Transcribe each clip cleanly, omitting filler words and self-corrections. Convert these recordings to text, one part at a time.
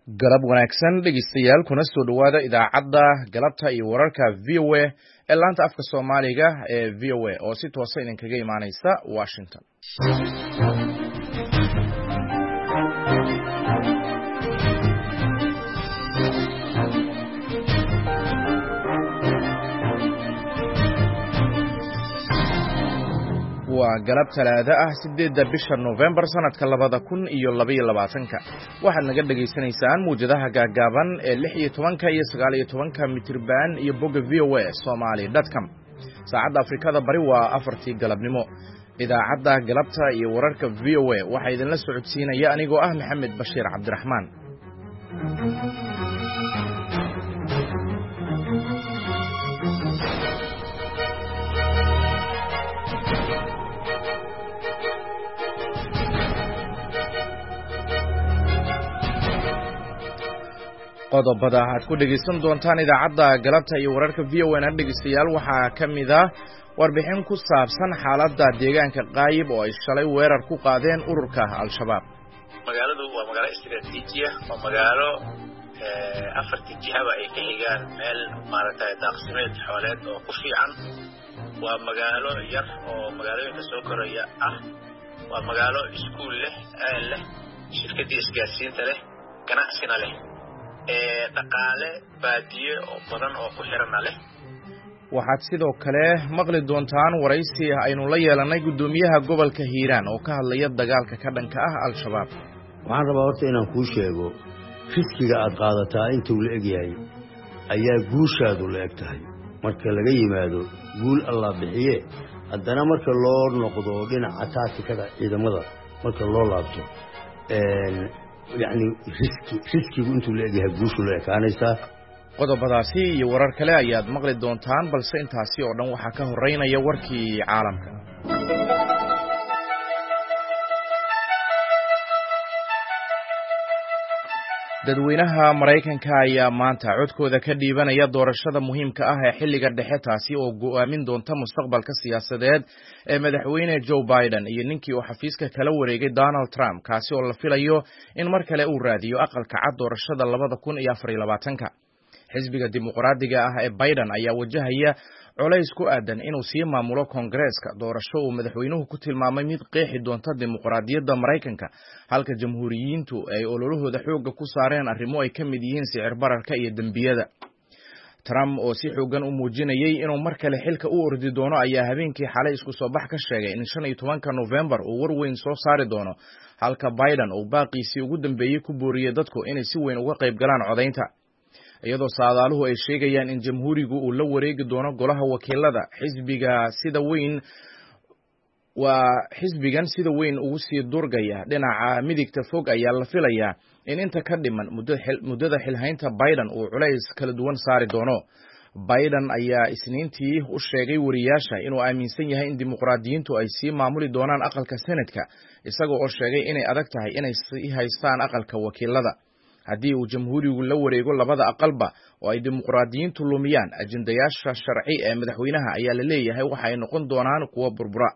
galab wanaagsan dhegeystayaal kuna soo dhawaada idaacadda galabta iyo wararka VOA ee laanta afka Soomaaliga ee VOA oo si toos ah idinkaga imaaneysa Washington. waa galab talaada ah 8 bisha November sanadka 2022 waxaad naga dhageysanaysaan muujadaha gaagaaban ee 16 iyo 19 mitirban iyo bogga voasomali.com saacadda Afrikada bari waa 4 galabnimo idaacadda galabta iyo wararka VOA waxa idin la socodsiinaya anigoo ah Maxamed Bashiir Cabdiraxmaan. qodobada aad ku dhageysan doontaan idaacadda galabta iyo wararka VOA na dhageystayaal waxaa kamid ah warbixin ku saabsan xaaladda deegaanka Qaayib oo ay shalay weerar ku qaadeen ururka Al-Shabaab. magaaladu waa magaalo istiraatiiji ah oo magaalo afartii jihaba ay ka xigaan meel maaragtay daaqsimeed xooleed oo ku fiican waa magaalo yar oo magaalooyinka soo koraya ah waa magaalo iskuul leh shirkadii isgaarsiinta leh ganacsina leh dhaqaale baadiye oo badan oo ku xiran leh. waxaad sidoo kale maqli doontaan waraysi aynu la yeelanay gudoomiyaha gobolka Hiiraan oo ka hadlaya dagaalka ka dhanka ah Al-Shabaab. waxaan rabaa horta inaan kuu sheego riskiga aad qaadataa intuu la eg yahay ayaa guushaadu la eg tahay marka laga yimaado guul Allah bixiye haddana marka loo noqdo dhinaca taatikada ciidamada marka loo laabto يعني riskigu intuu la egyahay guushu la ekaanaysaa. qodobadaasi iyo warar kale ayaad maqli doontaan balse intaasi oo dhan waxaa ka horeynaya warkii caalamka. dadweynaha Mareykanka ayaa maanta codkooda ka dhiibanaya doorashada muhiimka ah ee xilliga dhexe taasi oo go'aamin doonta mustaqbalka siyaasadeed ee madaxweyne Joe Biden iyo ninkii uu xafiiska kala wareegay Donald Trump kaasi oo la filayo in mar kale uu raadiyo aqalka cad doorashada 2024. xisbiga dimuqraadiga ah ee Biden ayaa wajahaya culays ku aadan inuu sii maamulo Koongareeska doorasho uu madaxweynuhu ku tilmaamay mid qeexi doonta dimuqraadiyadda Mareykanka halka jamhuuriyiintu ay ololahooda xooga ku saareen arrimo ay ka mid yihiin sicir bararka iyo dambiyada. Trump oo si xoogan u muujinayay inuu mar kale xilka u ordi doono ayaa habeenkii xalay isku soo bax ka sheegay in 15 November uu war weyn soo saari doono halka Biden uu baaqiisii ugu dambeeyay ku booriyay dadku inay si weyn uga qayb galaan codaynta. iyadoo saadaaluhu ay sheegayaan in jamhuurigu uu la wareegi doono golaha wakiilada xisbigan sida weyn ugu sii durgaya dhinaca midigta fog ayaa la filayaa in inta ka dhiman muddada xilhaynta Biden uu culays kala duwan saari doono. Biden ayaa isniintii u sheegay wariyaasha inuu aaminsan yahay in dimuqraadiyiintu ay sii maamuli doonaan aqalka Senatka isagoo oo sheegay inay adag tahay inay sii haystaan aqalka wakiilada haddii uu jamhuurigu la wareego labada aqalba oo ay dimuqraadiyiintu lumiyaan ajendayaasha sharci ee madaxweynaha ayaa la leeyahay waxa ay noqon doonaan kuwa burbura.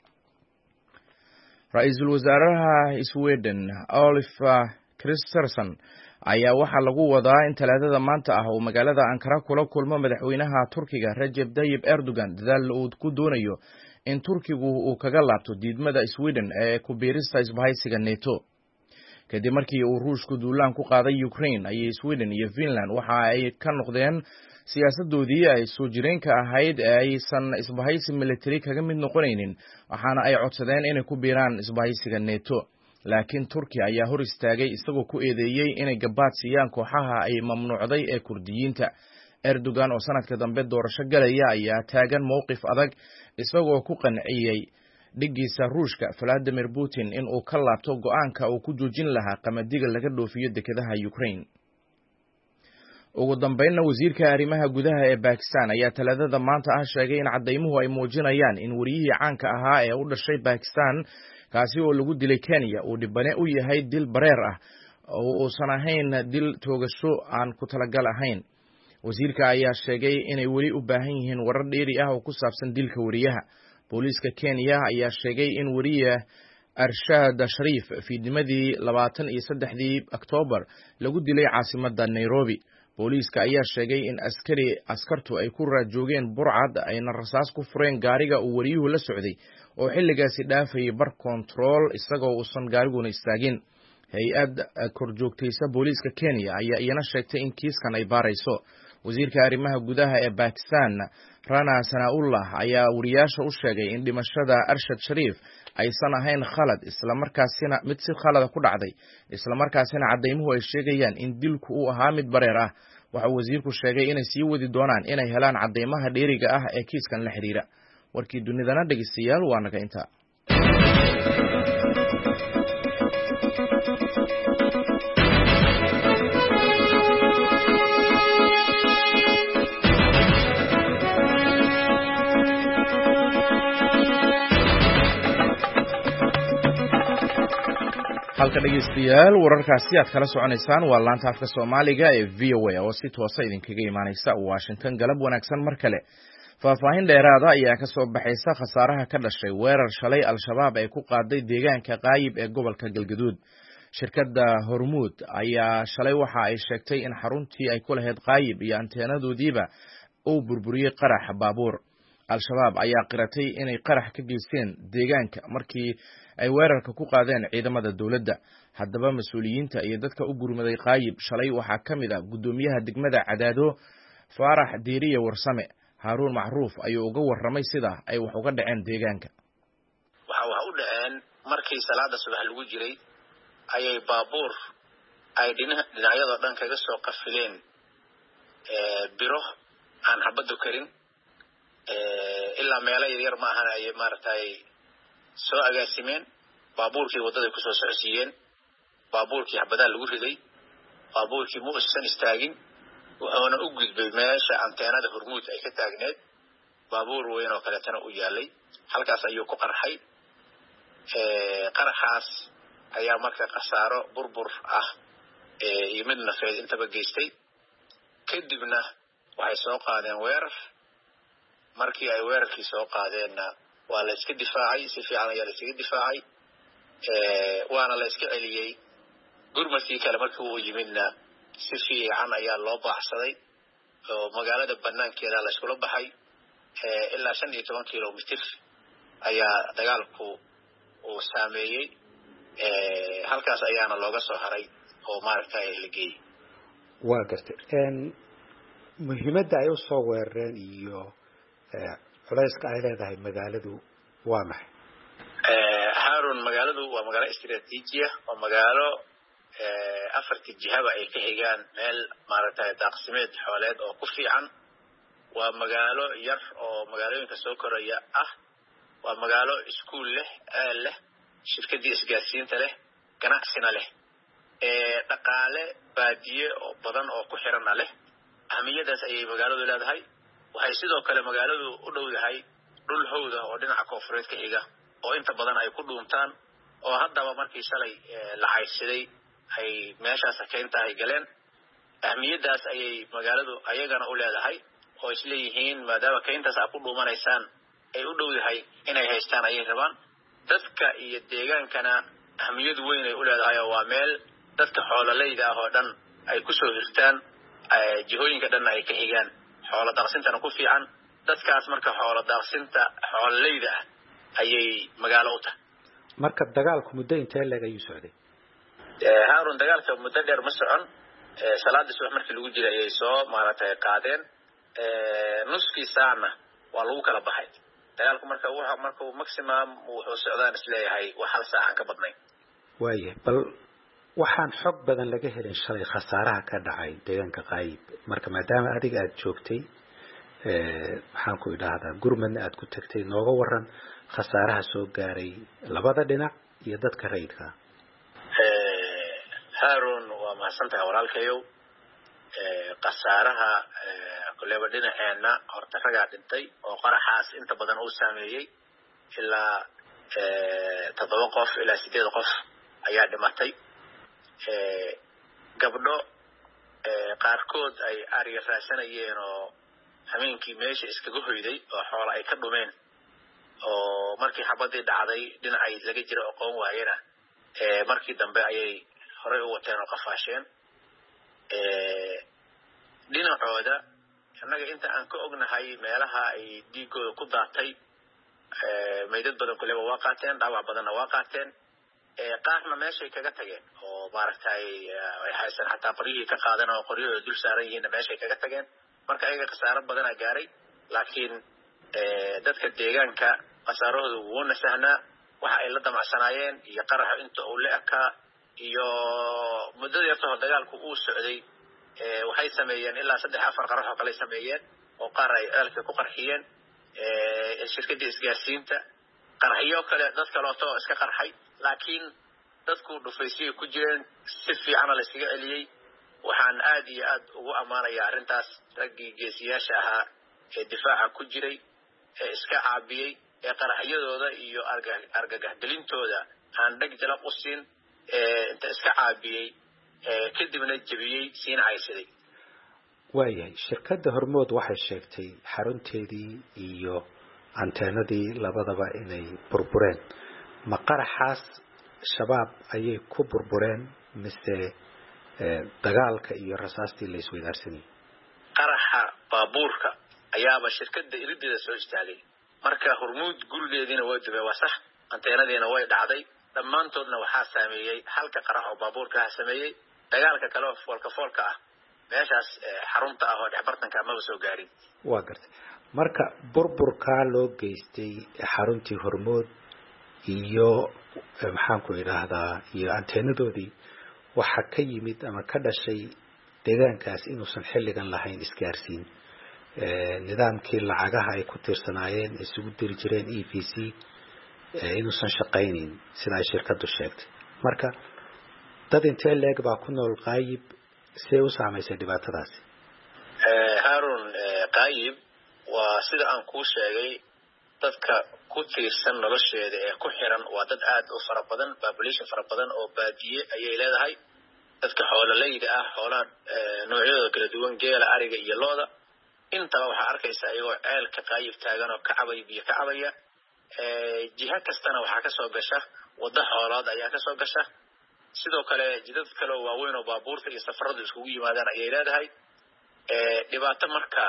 Ra'iisul wasaaraha Sweden Ulf Kristersson ayaa waxa lagu wadaa in talaadada maanta ah oo magaalada Ankara kula kulmo madaxweynaha Turkiga Recep Tayyip Erdogan dadaal uu ku doonayo in Turkigu uu kaga laabto diidmada Sweden ee ku biirista isbahaysiga NATO. kadib markii uu Ruushku duulaan ku qaaday Ukraine ayay Sweden iyo Finland waxa ay ka noqdeen siyaasadoodii ay soo jireenka ahayd ee aysan isbahaysi military kaga mid noqonaynin waxaana ay codsadeen inay ku biiraan isbahaysiga NATO laakiin Turkiga ayaa hor istaagay isagoo ku eedeeyay inay gabaad siiyaan kooxaha ay mamnuucday ee Kurdiyiinta. Erdogan oo sanadka dambe doorasho galaya ayaa taagan mowqif adag isagoo ku qanciyay dhigiisa Ruushka Vladimir Putin in uu ka laabto go'aanka uu ku joojin lahaa qamadiga laga dhoofiyo dekedaha Ukraine. ugu dambeynna wasiirka arrimaha gudaha ee Pakistan ayaa talaadada maanta ah sheegay in cadeymuhu ay muujinayaan in wariyihii caanka ahaa ee u dhashay Pakistan kaasi oo lagu dilay Kenya uu dhibane u yahay dil bareer ah oo uusan ahayn dil toogasho aan ku talagal ahayn. wasiirka ayaa sheegay inay weli u baahan yihiin warar dheeri ah oo ku saabsan dilka wariyaha. booliiska Kenya ayaa sheegay in wariye Arshad Sharif fiidnimadii 23 Oktoobar lagu dilay caasimadda Nairobi. Booliiska ayaa sheegay in askartu ay ku raadjoogeen Burcad ayna rasaas ku fureen gaariga uu wariyuhu la socday oo xilligaasi dhaafayay bar control isagoo uusan gaariguna istaagin. Hay-ad korjoogtaysa booliiska Kenya ayaa iyana sheegtay in kiiskan ay baarayso. Wasiirka arrimaha gudaha ee Pakistan Rana Sanaullah ayaa wariyaasha u sheegay in dhimashada Arshad Sharif aysan ahayn khalad islamarkaasina mid si khalad ku dhacday islamarkaasina cadeymuhu ay sheegayaan in dilku uu ahaa mid bareer ah. Waxa wasiirku sheegay inay sii wadi doonaan inay helaan cadeymaha dheeriga ah ee kiiskan la xiriira. Warkii dunidana dhageystayaal waa naga inta. halka dhageystayaal wararkaasi aad kala soconaysaan waa laanta afka Soomaaliga ee VOA oo si toos ah idinkaga imaanaysa Washington. galab wanaagsan mar kale. faahfaahin dheeraad ah ayaa ka soo baxaysa khasaaraha ka dhashay weerar shalay Al-Shabaab ay ku qaaday deegaanka Qaayib ee gobolka Galgaduud. Shirkadda Hormuud ayaa shalay waxa ay sheegtay in xaruntii ay ku lahayd Qaayib iyo anteenadoodiiba uu burburiyay qarax baabuur. Al-Shabaab ayaa qiratay inay qarax ka geysteen deegaanka markii ay weerarka ku qaadeen ciidamada dawladda. Haddaba mas'uuliyiinta iyo dadka u gurmaday Qaayib shalay waxaa ka mid ah gudoomiyaha degmada Cadaado Faarax Diiriye Warsame. Haruun Macruuf ayuu uga warramay sida ay wax uga dhaceen deegaanka. waxa u dhaceen markii salaada subax lagu jiray ayay baabuur ay dhinacyada dhan kaga soo qafileen biro aan xabado karin ilaa meelo yar ma ahan ay maartay soo agaasimeen baabuurkii wadada ku soo socodsiiyeen baabuurkii xabada lagu riday baabuurkii ma uusan istaagin wuxuuna u gudbay meesha anteenada Hormuud ay ka taagneed baabuur weyn oo kale tan u yaalay halkaas ayuu ku qarxay qaraxaas ayaa marka qasaaro burbur ah iyo mid nafeed intaba geystay kadibna waxay soo qaadeen weerar markii ay weerarkii soo qaadeenna waa la iska difaacay si fiican ayaa la iska difaacay waana la iska celiyay gurmadkii kale markii uu yimidna si fiican ayaa loo baaxsaday oo magaalada banaankeeda la isku baxay ilaa 15 kiiloomitir ayaa dagaalku uu saameeyay halkaas ayaana looga soo haray oo maaragtay la geeyay. waa gartay muhiimadda ay u soo weerareen iyo culayska ay leedahay magaaladu waa maxay? Haarun magaaladu waa magaalo istiraatiiji ah oo magaalo afartii jihaba ay ka xigaan meel maaragtay daaqsimeed xooleed oo ku fiican. waa magaalo yar oo magaalooyinka soo koraya ah. waa magaalo iskuul leh shirkadii isgaarsiinta leh ganacsina leh dhaqaale baadiye oo badan oo ku xiran leh. ahmiyadaas ayay magaaladu leedahay. waxay sidoo kale magaaladu u dhowdahay dhul hawd ah oo dhinaca koonfureed ka xiga oo inta badan ay ku dhuuntaan oo haddaba markii shalay la haysaday ay meeshaas keenta ay galeen. ahmiyadaas ayay magaaladu ayagana u leedahay oo isleeyihiin maadaama keentaas ay ku dhuumanaysaan ay u dhowdahay inay haystaan ayay rabaan. dadka iyo deegaankana ahmiyad weyn ay u leedahay oo waa meel dadka xoolalayda ah oo dhan ay ku soo hirtaan jihooyinka dhan ay ka xigaan xoolo daaqsintana ku fiican. dadkaas marka xoolo daaqsinta xoolalayda ah ayay magaalo u tahay. marka dagaalku muddo intee leeg ayuu socday? Haarun dagaalka muddo dheer ma socon. salaada subax markii lagu jiray ayay soo maaragtay qaadeen nuskii saacna waa lagu kala baxay. dagaalku markuu maximum wuxuu socdaan isleeyahay wax hal saac ka badnayn. waaye bal waxaan xog badan laga helin shalay khasaaraha ka dhacay deegaanka Qaayib. marka maadaama adiga aad joogtay waxaan ku idhaahdaa gurmadna aad ku tagtay nooga waran khasaaraha soo gaaray labada dhinac iyo dadka rayidka. Haarun waa mahadsantahay walaalkayow. qasaaraha kuleeba dhinaceena horta ragaa dhintay oo qaraxaas inta badan uu saameeyay ilaa 7 qof ilaa 8 qof ayaa dhimatay. gabdho qaarkood ay ariga raadsanayeen oo habeenkii meesha iskaga hoyday oo xoolo ay ka dhumeen oo markii xabadii dhacday dhinacay laga jira aqoon waayena markii dambe ayay horey u wateen oo qafaasheen dhinacooda annaga inta aan ka ognahay meelaha ay dhiigooda ku daatay meydad badan kuleba waa qaateen dhaawac badanna waa qaateen qaarna meeshay kaga tageen oo maaragtay ay haysan xataa qoryihii ka qaadan oo qoryahooda dul saaran yihiinna meeshay kaga tageen marka ayaga khasaaro badanaa gaaray laakiin dadka deegaanka khasaarahooda wuuna sahnaa waxa ay la damacsanaayeen iyo qaraxa inta uu la ekaa iyo muddada yartoo dagaalku uu socday waxay sameeyeen ilaa 3-4 qarax oo kale sameeyeen oo qaar ay ceelka ku qarxiyeen shirkadda isgaarsiinta qaraxyo kale dad kale oo iska qarxay laakiin dadku dhufaysay ku jireen si fiican la iskaga celiyay waxaan aad iyo aad ugu amaanayaa arrintaas raggii geesiyaasha ahaa ee difaaca ku jiray ee iska caabiyay ee qaraxyadooda iyo argagaxgelintooda aan dhag jalaq u siin inta iska caabiyay kadibna jabiyey siina haysaday waayahay shirkadda Hormood waxay sheegtay xarunteedii iyo anteenadii labadaba inay burbureen ma qaraxaas shabaab ayay ku burbureen mise dagaalka iyo rasaastii la isweydaarsanay qaraxa baabuurka ayaaba shirkadda irideeda soo istaagay marka Hormood gurigeedina way dubay waa sax anteenadiina way dhacday dhammaantoodna waxaa saameeyay halka qarax oo baabuurka sameeyay dagaalka kale oo foolka ah meeshaas xarunta ah oo dhexbartanka ma soo gaarin waa gartay marka burburka loo geystay xaruntii Hormood iyo maxaan ku idhaahdaa iyo anteenadoodii waxa ka yimid ama ka dhashay deegaankaas inuusan xilligan lahayn isgaarsiin nidaamkii lacagaha ay ku tiirsanaayeen isugu diri jireen EVC inuusan shaqaynin sida ay shirkadu sheegtay marka dad intee leeg baa ku nool Qaayib see u saameysay dhibaatadaasi Harun Qaayib waa sida aan ku sheegay dadka ku tiirsan nolosheeda ee ku xiran waa dad aad u fara badan population fara badan oo baadiye ayay leedahay dadka xoololeyda ah xoolaha noocyadooda kala duwan geela ariga iyo looda inta waxa arkaysa ayagoo ceelka Qaayib taagan oo ka cabay biyo ka cabaya jiha kastana waxa ka soo gasha wada xoolaad ayaa ka soo gasha sidoo kale jidad kale oo waaweyn oo baabuurta iyo safaradu iskugu yimaadaan ayay leedahay dhibaato marka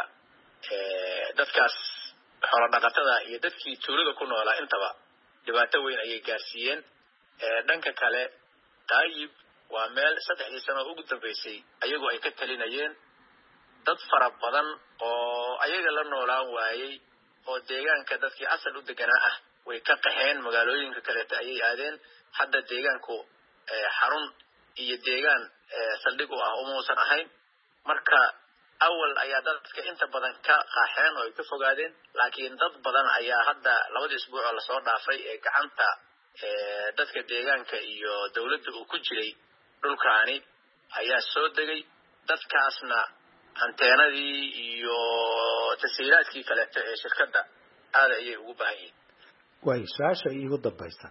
dadkaas xoolo dhaqatada iyo dadkii tuulada ku noolaa intaba dhibaato weyn ayay gaarsiiyeen dhanka kale Qaayib waa meel 3 sano ugu dambeysay ayagu ay ka talinayeen dad fara badan oo ayaga la noolaan waayay oo deegaanka dadkii asal u deganaa ah way ka qaxeen magaalooyinka kale ayay aadeen hadda deegaanku xarun iyo deegaan saldhig u ah umuusan ahayn marka awal ayaa dadka inta badan ka qaxeen oo ka fogaadeen laakiin dad badan ayaa hadda 2 isbuuc oo la soo dhaafay ee gacanta dadka deegaanka iyo dawladda uu ku jiray dhulkaani ayaa soo degay dadkaasna anteenadii iyo tasiilaadkii kale ee shirkadda aad ayay ugu baahan yihiin way su'aasha iigu dambaysa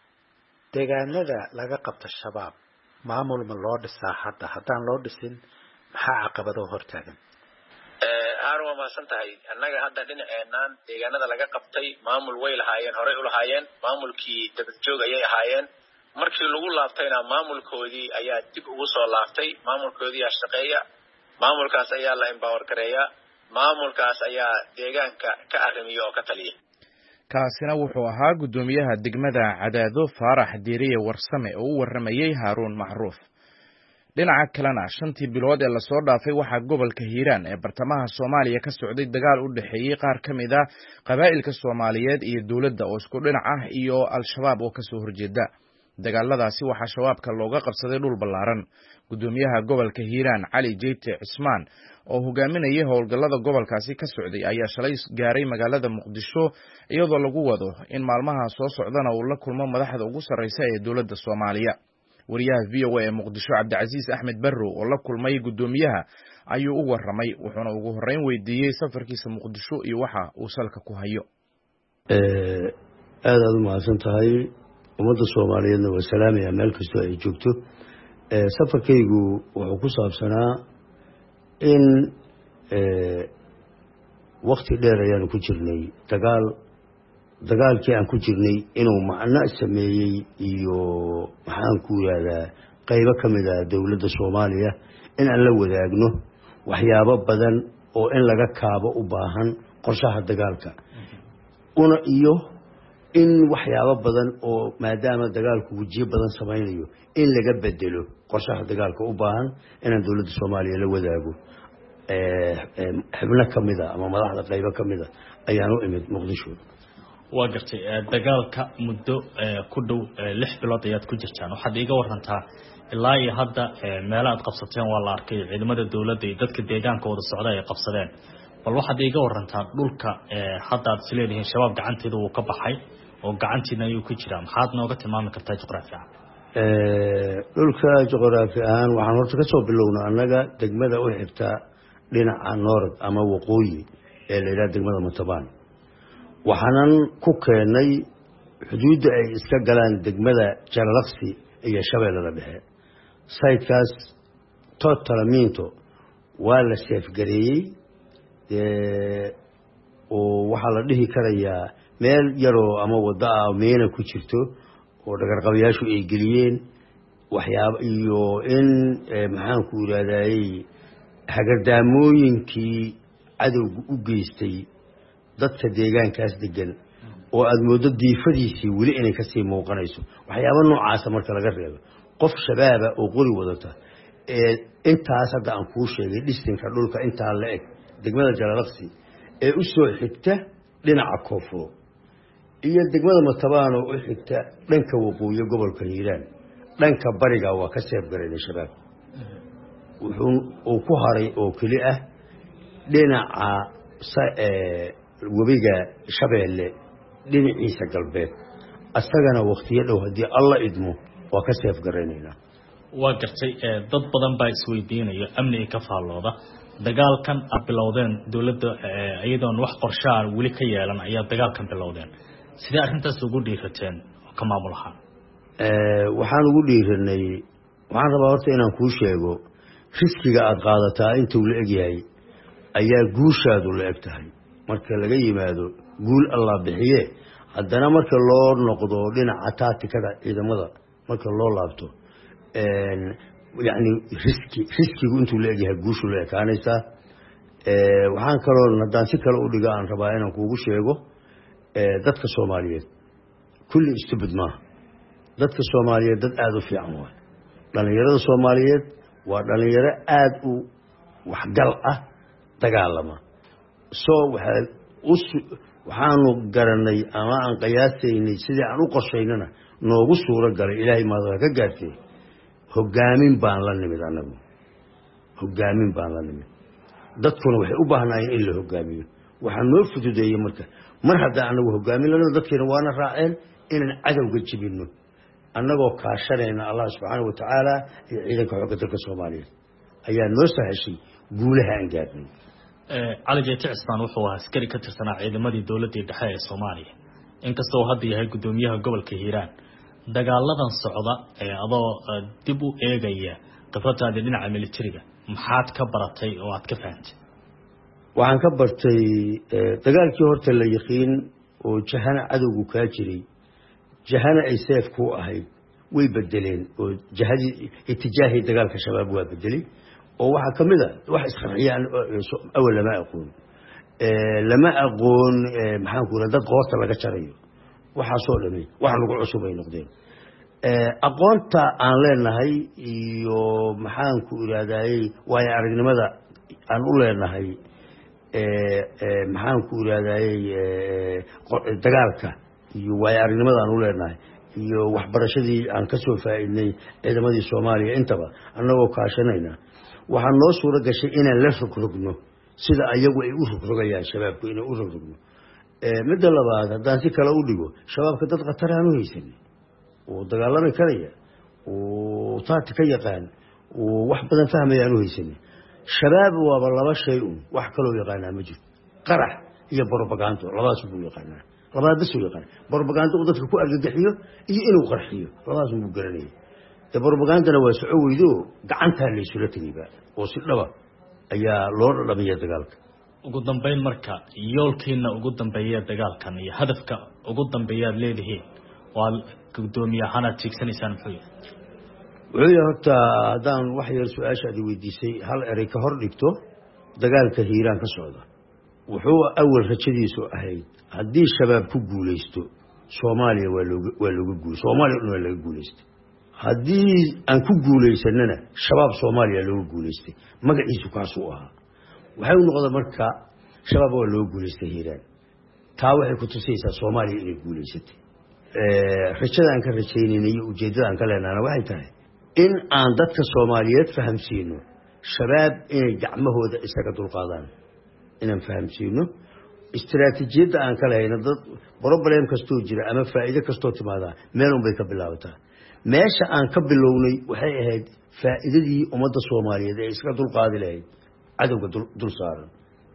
deegaanada laga qabta shabaab maamul ma loo dhisaa hadda haddaan loo dhisin maxaa caqabado hortaagan Harun ma santahay annaga hadda dhinaceenan deegaanada laga qabtay maamul way lahaayeen horey u lahaayeen maamulkii dad joog ayay ahaayeen markii lagu laabtayna maamulkoodii ayaa dib ugu soo laabtay maamulkoodii shaqeeya maamulkaas ayaa la empower gareeya maamulkaas ayaa deegaanka ka arrimiyo oo ka taliya kaasina wuxuu ahaa gudoomiyaha degmada Cadaado Faarax Diiriye Warsame oo u waramayay Harun Macruuf dhinaca kalena 5 bilood ee la soo dhaafay waxa gobolka Hiiraan ee bartamaha Soomaaliya ka socday dagaal u dhaxeeyay qaar kamid ah qabaa'ilka Soomaaliyeed iyo dawladda oo isku dhinac ah iyo al-shabaab oo ka soo horjeeda dagaaladaasi waxa shabaabka looga qabsaday dhul ballaaran gudoomiyaha gobolka Hiiraan Cali Jeyte Cismaan oo hogaaminayay howlgallada gobolkaasi ka socday ayaa shalay gaaray magaalada Muqdisho iyadoo lagu wado in maalmaha soo socdana uu la kulmo madaxda ugu sareysa ee dawladda Soomaaliya wariyaha VOA ee Muqdisho Cabdicasiis Axmed Barrow oo la kulmay gudoomiyaha ayuu u waramay wuxuuna ugu horeyn weydiiyay safarkiisa Muqdisho iyo waxa uu salka ku hayo aad u mahadsan tahay ummadda Soomaaliyeedna waa salaamaya meel kasta ay joogto safarkaygu wuxuu ku saabsanaa in waqti dheer ayaan ku jirnay dagaal dagaalkii aan ku jirnay inuu macno sameeyey iyo maxaan ku yidhahdaa qaybo ka mid ah dowladda Soomaaliya in aan la wadaagno waxyaabo badan oo in laga kaabo u baahan qorshaha dagaalka una iyo in waxyaabo badan oo maadaama dagaalku wajiyo badan samaynayo in laga bedelo qorshaha dagaalka u baahan inaan dowladda Soomaaliya la wadaago xubno kamid ah ama madaxda qaybo kamid ah ayaan u imid Muqdisho waa gartay dagaalka muddo ku dhow 6 bilood ayaad ku jirtaan waxaad iga warantaa ilaa iyo hadda meelaha aad qabsateen waa la arkay ciidamada dawladda iyo dadka deegaankooda socda ay qabsadeen bal waxaad iga warantaa dhulka hadda aad isleeyihiin shabaab gacanteeda uu ka baxay oo gacantiina ayuu ku jiraa maxaad nooga tilmaami kartaa juqraafi ahaan dhulka juqraafi ahaan waxaan horta ka soo bilownaa annaga degmada u xigta dhinaca noord ama waqooyi ee la yiraahdo degmada Matabaan waxaanan ku keenay xuduudda ay iska galaan degmada Jalalaqsi iyo Shabeellada Dhexe saytkaas totalamiinto waa la seefgareeyay oo waxaa la dhihi karayaa meel yaroo ama wada ah meena ku jirto oo dhagarqabayaashu ay geliyeen waxyaabo iyo in maxaan ku yiraahday hagardaamooyinkii cadowga u geystay dadka deegaankaas degan oo aad moodo diifadiisii weli inay ka sii muuqanayso waxyaabo noocaas marka laga reebo qof shabaaba oo qori wadata intaas hadda aan kuu sheegay dhistinka dhulka intaa la eg degmada Jalalaqsi ee u soo xigta dhinaca koonfur iyo degmada Matabaan oo u xigta dhanka waqooyi gobolka Hiiraan dhanka bariga waa ka seefgareeyay shabaab wuxuu ku haray oo kali ah dhinaca webiga Shabeelle dhinaciisa galbeed asagana waqtiyo dhow hadii alla idmo waa ka seefgareynayna waa gartay dad badan baa isweydiinaya amniga ka faalooda dagaalkan bilowdeen dawladda ayadoon wax qorshe ah wali ka yeelan ayaa dagaalkan bilowdeen sidee arrintaas ugu dhiirateen ka maamulaha waxaan ugu dhiiranay waxaan rabaa horta inaan kuu sheego riskiga aad qaadataa intuu la egyahay ayaa guushaadu la eg tahay marka laga yimaado guul Allah bixiye haddana marka loo noqdo dhinaca taatikada ciidamada marka loo laabto yani riskigu intuu la egyahay guushu la ekaanaysaa waxaan kaloo haddaan si kale u dhiga aan rabaa inaan kuugu sheego dadka Soomaaliyeed kulli istubid maaha dadka Soomaaliyeed dad aad u fiican waa dhalinyarada Soomaaliyeed waa dhalinyaro aad u waxgal ah dagaalama soo waxaanu garanay ama aan qiyaasaynay sidii aan u qorshaynana noogu suuro galay ilaahay maadada ka gaartay hogaamin baan la nimid anagu hogaamin baan la nimid dadkuna waxay u baahnayeen in la hogaamiyo waxaan noo fududeeyay marka mar haddii anagu hogaamin lana dadkeena waana raaceen inaan cadowga jibino annagoo kaashanayna Allah subhanahu wa ta'ala iyo ciidanka xoogga dalka Soomaaliyeed ayaa noo sahashay guulaha aan gaarnay على جيت عثمان وحوها عسكري كترسنا عيدمدي دولتي دحية الصومالية إن كستو هذه هي قدوميها قبل كهيران دجالة صعدة أضو دبو إيجاية قفرت هذه لنا عمل الترجة محات كبرتي وعد كفانت وعن كبرتي دجال كهرت اللي يخين وجهنا عدو كاجري جهنا إيساف كو أهي ويبدلين وجهدي اتجاهي دجال كشباب ويبدلين وواحد كمذا واحد خريان أول لما أقول محاك ولا ده قوات لك شريه وحصل مني واحد نقول عصبين نقدين أقوانت عن لنا هاي يو محاك ولا ده ويا عرفنا ماذا عن لنا هاي محاك ولا ده دجالك يو ويا عرفنا ماذا عن لنا هاي يو وحبرشدي عن كسر فإني إذا ما دي الصومالي انتبه أنا وكاشنينا waxaan noo suura gashay inaan la rogrogno sida ayagu ay u rogrogayaan shabaabku inay u rogrogno midda labaad haddaan si kale u dhigo shabaabka dad khatar aan u haysan oo dagaalami karaya oo taati ka yaqaan oo wax badan fahmaya aan u haysan shabaab waa laba shay wax kale oo yaqaan ma jiro qarax iyo propaganda labadaas buu yaqaanaa labada bas uu yaqaan propaganda uu dadka ku argagixiyo iyo inuu qarxiyo labadaas buu garanayay propaganda waa socoweydo gacanta la isula tiriba oo si dhaba ayaa loo dhameeyay dagaalka ugu dambeyn marka yoolkiina ugu dambeeyay dagaalkan iyo hadafka ugu dambeeyaad leedihiin waa gudoomiye ahaan aad tiigsanaysaan muxuu yahay wuxuu yahay horta haddaan wax yar su-aashaadi weydiisay hal erey ka hor dhigto dagaalka hiiraan ka socda wuxuu awal rajadiisu ahayd haddii shabaab ku guulaysto soomaaliya waa looga guulay soomaaliya dhan waa laga guulaystay haddii aan ku guulaysanana shabaab soomaaliya looga guulaystay magaciisu kaasuu ahaa waxay u noqda marka shabaab waa looga guulaystay hiiraan taa waxay ku tusaysaa soomaaliya inay guulaysatay rajada aan ka rajaynayna iyo ujeeddada aan ka leenahana waxay tahay in aan dadka soomaaliyeed fahamsiino shabaab inay gacmahooda isaga dulqaadaan inaan fahamsiino istiraatiijiyadda aan ka lahayna dad problem kastoo jira ama faa'iido kastoo timaadaa meel un bay ka bilaabataa meesha aan ka bilownay waxay ahayd faa'iidadii ummadda soomaaliyeed ee iska dulqaadi lahayd cadowga dul saaran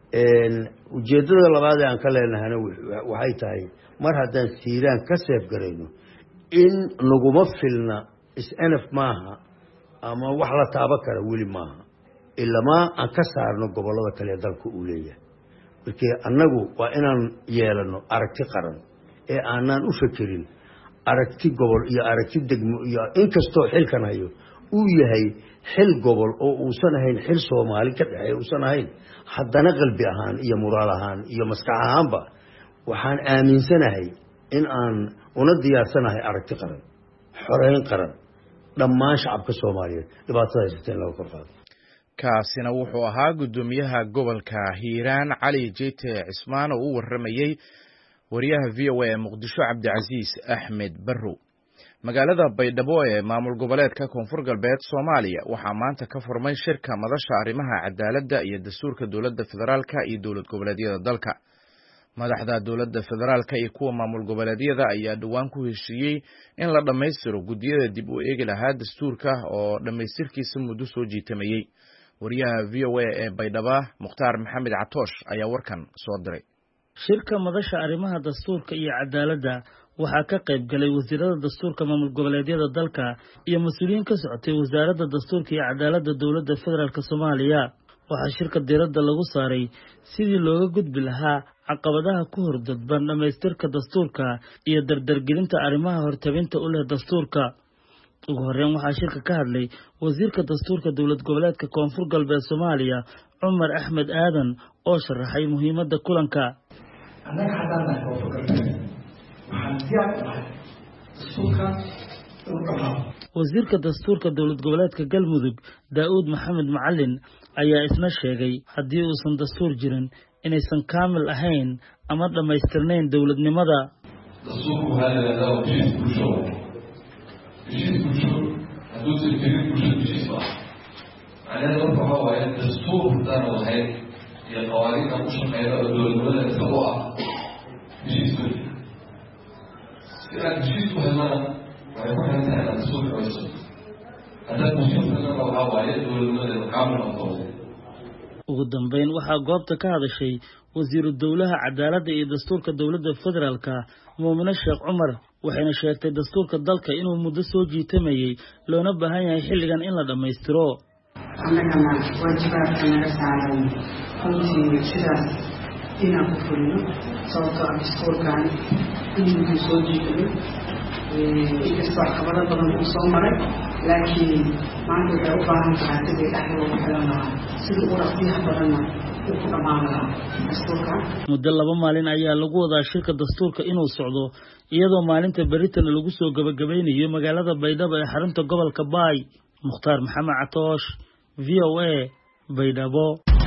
ujeeddada labaad ee aan ka leenahana waxay tahay mar haddaan hiiraan ka seef garayno in naguma filna snf maaha ama wax la taabo kara weli maaha ilamaa aan ka saarno gobollada kale ee dalka uu leeyahay markii annagu waa inaan yeelano aragti qaran ee aanaan u fekerin aragti gobol iyo aragti degmo iyo inkastoo xilkan hayo uu yahay xil gobol oo uusan ahayn xil soomaali ka dhexeeya uusan ahayn haddana qalbi ahaan iyo muraal ahaan iyo maskax ahaanba waxaan aaminsanahay in aan una diyaarsanahay aragti qaran xoreyn qaran dhammaan shacabka soomaaliyeed dhibaatada haysata in laga kor qaado kaasina wuxuu ahaa gudoomiyaha gobolka hiiraan cali jeyte cismaan oo u waramayey wariyaha v o a ee muqdisho cabdicasiis axmed barrow magaalada baydhabo ee maamul goboleedka koonfur galbeed soomaaliya waxaa maanta ka furmay shirka madasha arrimaha cadaaladda iyo dastuurka dowladda federaalka iyo dowlad goboleedyada dalka madaxda dowladda federaalka iyo kuwa maamul goboleedyada ayaa dhowaan ku heshiiyey in la dhammaystiro guddiyada dib u eegi lahaa dastuurka oo dhammaystirkiisa muddo soo jiitamayey wariyaha v o a ee baydhaba mukhtaar maxamed catoosh ayaa warkan soo diray shirka madasha arrimaha dastuurka iyo cadaaladda waxaa ka qayb galay wasiirada dastuurka maamul goboleedyada dalka iyo mas-uuliyiin ka socotay wasaaradda dastuurka iyo cadaaladda dowladda federaalk soomaaliya waxaa shirka diiradda lagu saaray sidii looga gudbi lahaa caqabadaha ku hordadban dhammaystirka dastuurka iyo dardargelinta arrimaha hortabinta u leh dastuurka ugu horreyn waxaa shirka ka hadlay wasiirka dastuurka dowlad goboleedka koonfur galbeed soomaaliya cumar axmed aadan oo sharaxay muhiimadda kulanka annaga haddaan nahay koonfur galbeed waxaan diyaar u nahay dastuurka inuu dhammaado wasiirka dastuurka dowlad goboleedka galmudug daa'uud maxamed macalin ayaa isna sheegay haddii uusan dastuur jirin inaysan kaamil ahayn ama dhammaystirnayn dowladnimada dastuurku waxaa la yidhahdaa heshiis bulsho heshiis bulsho hadduusan jirin bulsho heshiis ma aha macnaheeda marka waxaa waaye dastuur haddaan lahayn iyo qawaaniinta ku shaqeyda oo dowladnimada isagu ah heshiis weli si aan heshiis u helnana waxay ku xiran tahay inaad dastuurka codsato haddaad heshiis helnana waxaa waaye dowladnimadeeda kaamil aqoonsi ugu dambeyn waxaa goobta ka hadashay wasiiru dowlaha cadaaladda iyo dastuurka dowladda federaalka muumine sheekh cumar waxayna sheegtay dastuurka dalka inuu muddo soo jiitamayey loona baahan yahay xilligan in la dhammaystiro annagana waajibaadka naga saaran runtii sidaas inaan ku fulino sababtoo ah dastuurkan inuu soo jiitayo inkastoo caqabado badan uu soo maray laakiin maanta waxay u baahan tahay sidii dhexdooda xilan lahaa sidii ugu dhaqsiyaha badanna uu ku dhammaan lahaa dastuurka muddo 2 maalin ayaa lagu wadaa shirka dastuurka inuu socdo iyadoo maalinta beritana lagu soo gabagabeynayo magaalada baydhabo ee xarunta gobolka baay mukhtaar maxamed catoosh v o a baydhabo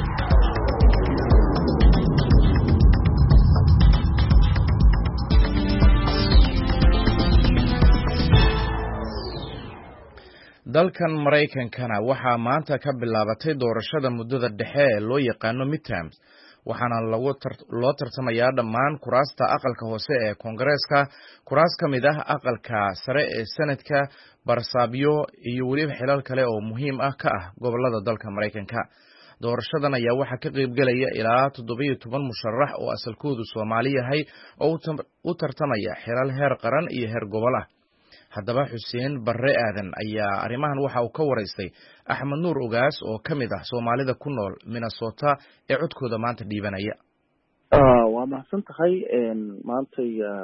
dalkan Mareykankana waxaa maanta ka bilaabatay doorashada muddada dhexe ee loo yaqaano midterms waxaana loo tartamayaa dhammaan kuraasta aqalka hoose ee Koongareeska kuraas ka mid ah aqalka sare ee Senadka Barsaabyo iyo weliba xilal kale oo muhiim ah ka ah gobolada dalka Mareykanka doorashadan ayaa waxaa ka qayb galaya ilaa 17 musharax oo asalkoodu Soomaali yahay oo u tartamaya xilal heer qaran iyo heer gobol ah haddaba Xuseen Barre Aadan ayaa arimahan waxa uu ka wareystay Axmed Nuur Ogaas oo kamid ah Soomaalida ku nool Minnesota ee codkooda maanta dhiibanaya waa mahadsan tahay maanta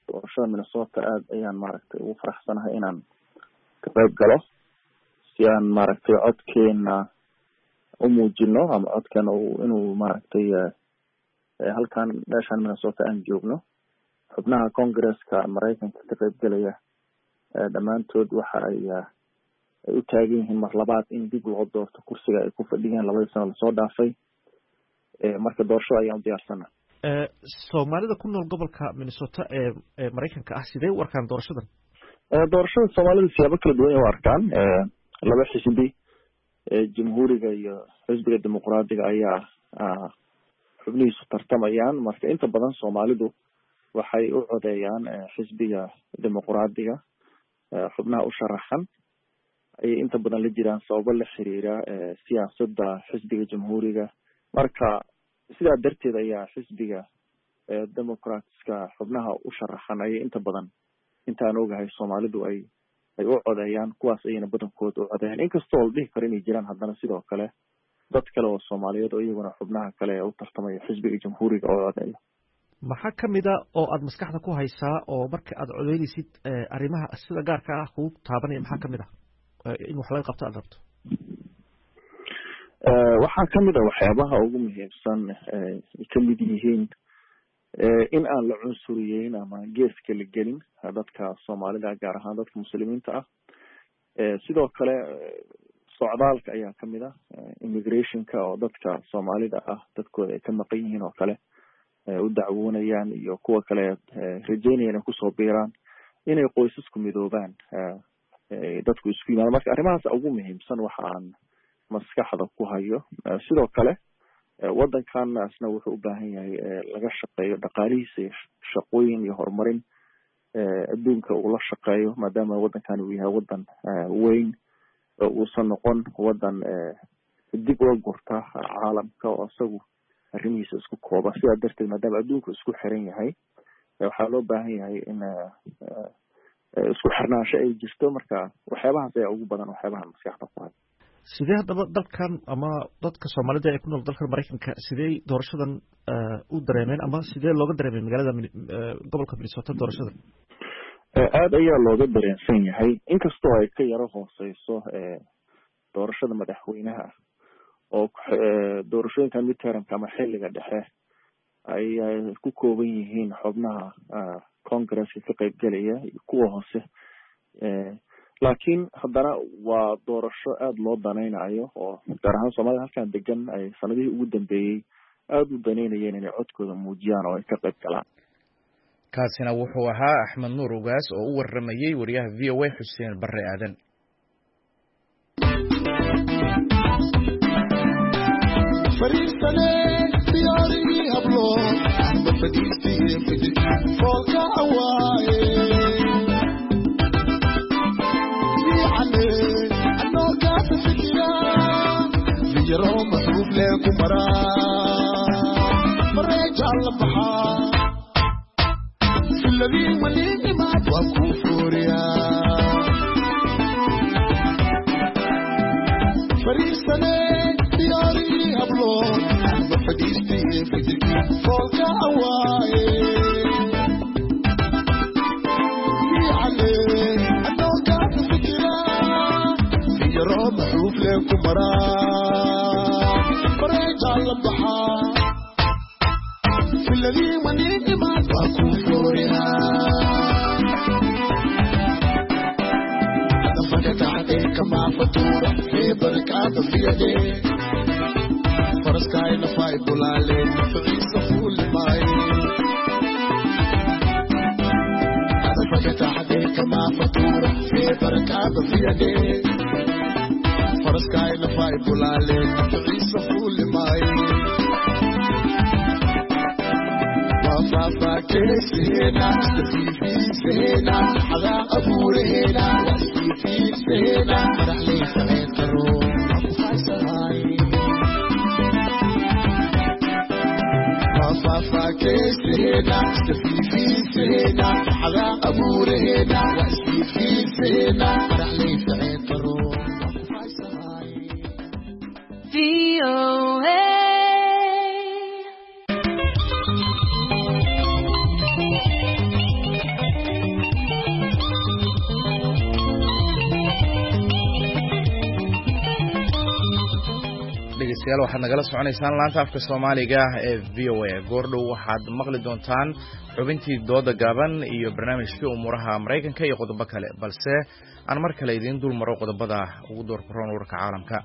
doorashada Minnesota aad ayaan maaragtay ugu faraxsanahay inaan ka qayb galo si aan maaragtay codkeena u muujino ama codkeena inuu maaragtay halkan meeshaan Minnesota aan joogno xubnaha Congress-ka Mareykanka ka qayb galaya dhammaantood waxa ay u taagan yihiin mar labaad in dib loo doorto kursiga ay ku fadhiyeen 2 sano la soo dhaafay marka doorashada ayaan diyaarsana Soomaalida ku nool gobolka Minnesota ee Mareykanka ah sidee u arkaan doorashadan doorashada Soomaalida siyaabo kala duwan u arkaan laba xisbi jamhuuriga iyo xisbiga dimuqraadiga ayaa xubnihiisu tartamayaan marka inta badan Soomaalidu waxay u codeeyaan xisbiga dimuqraadiga xubnaha u sharaxan ay inta badan la jiraan sababo la xiriira siyaasadda xisbiga jamhuuriga marka sidaa darteed ayaa xisbiga democratska xubnaha u sharaxan ay inta badan intaan ogahay Soomaalidu ay u codeeyaan kuwaas ayna badankooda u codeeyaan inkastoo la dhihi karo inay jiraan haddana sidoo kale dad kale oo Soomaaliyeed oo iyaguna xubnaha kale u tartamaya xisbiga jamhuuriga oo codeeya maxaa kamid ah oo aad maskaxda ku haysaa oo marka aad codeynaysid arrimaha sida gaarka ah ku taabanaya maxaa kamid ah in wax laga qabto aad rabto waxaa kamid ah waxyaabaha ugu muhiimsan ay kamid yihiin in aan la cunsuriyeyn ama geeska la gelin dadka Soomaalida gaar ahaan dadka muslimiinta ah sidoo kale socdaalka ayaa kamid ah immigrationka oo dadka Soomaalida ah dadkooda ay ka maqan yihiin oo kale u dacwoonayaan iyo kuwa kale rajeynayaan ku soo biiraan inay qoysasku midoobaan dadku isku yimaadaan marka arrimahaas ugu muhiimsan waxa aan maskaxda ku hayo sidoo kale waddankaasna wuxuu u baahan yahay laga shaqeeyo dhaqaalihiisa shaqooyin iyo horumarin adduunka uu la shaqeeyo maadaama waddankan uu yahay waddan weyn uusan noqon waddan dib uga gurta caalamka oo isagu arrimihiisa isku kooba sidaa darteed maadaama adduunku isku xiran yahay waxaa loo baahan yahay in isku xirnaansho ay jirto marka waxyaabahaas ayaa ugu badan waxyaabaha maskaxda ku haya sidee haddaba dalkan ama dadka Soomaalida ee ku nool dalka Mareykanka sidee doorashadan u dareemeen ama sidee looga dareemay magaalada gobolka Minnesota doorashadan aad ayaa looga dareensan yahay inkastoo ay ka yaro hooseyso doorashada madaxweynaha oo doorashooyinka midtermka ama xilliga dhexe ay ku kooban yihiin xubnaha Congress-ka ka qayb galaya iyo kuwa hoose laakiin haddana waa doorasho aad loo danaynayo oo gaar ahaan Soomaalida halkan degan ay sanadihii ugu dambeeyay aad u daneynayeen inay codkooda muujiyaan oo ay ka qayb galaan kaasina wuxuu ahaa Axmed Nuur Ugaas oo u waramayay wariyaha VOA Xuseen Barre Aadan يروم مصروف لكم مرا مرجع البحر في الذي وليني ما توقف فوريا فريق سنة دياري هبلو بفديستي فدي فوق هواي أنه كان فكرة يروم مصروف لكم مرا في الذي وليني ما توقف فوريا فقط عليك مع فاتورة في بركات في يديك فرس كاين فايد بلالين في صفول ماي فقط عليك مع فاتورة في بركات في يديك فرس كاين فايد بلالين في صفول ماي وفافا كيسينا استفيفي سينا على أبورينا واستفيفي سينا مرحلي سعيد كروم أبو خايساي وفافا كيسينا استفيفي سينا على أبورينا واستفيفي سينا مرحلي سعيد كروم أبو خايساي VOA dhegeystayaal waxaad nagala soconaysaan laanta afka Soomaaliga ee VOA goordhow waxaad maqli doontaan xubintii dooda gaaban iyo barnaamijkii umuraha Mareykanka iyo qodobo kale balse aan mar kale idin dul maro qodobada ugu doorka warka caalamka.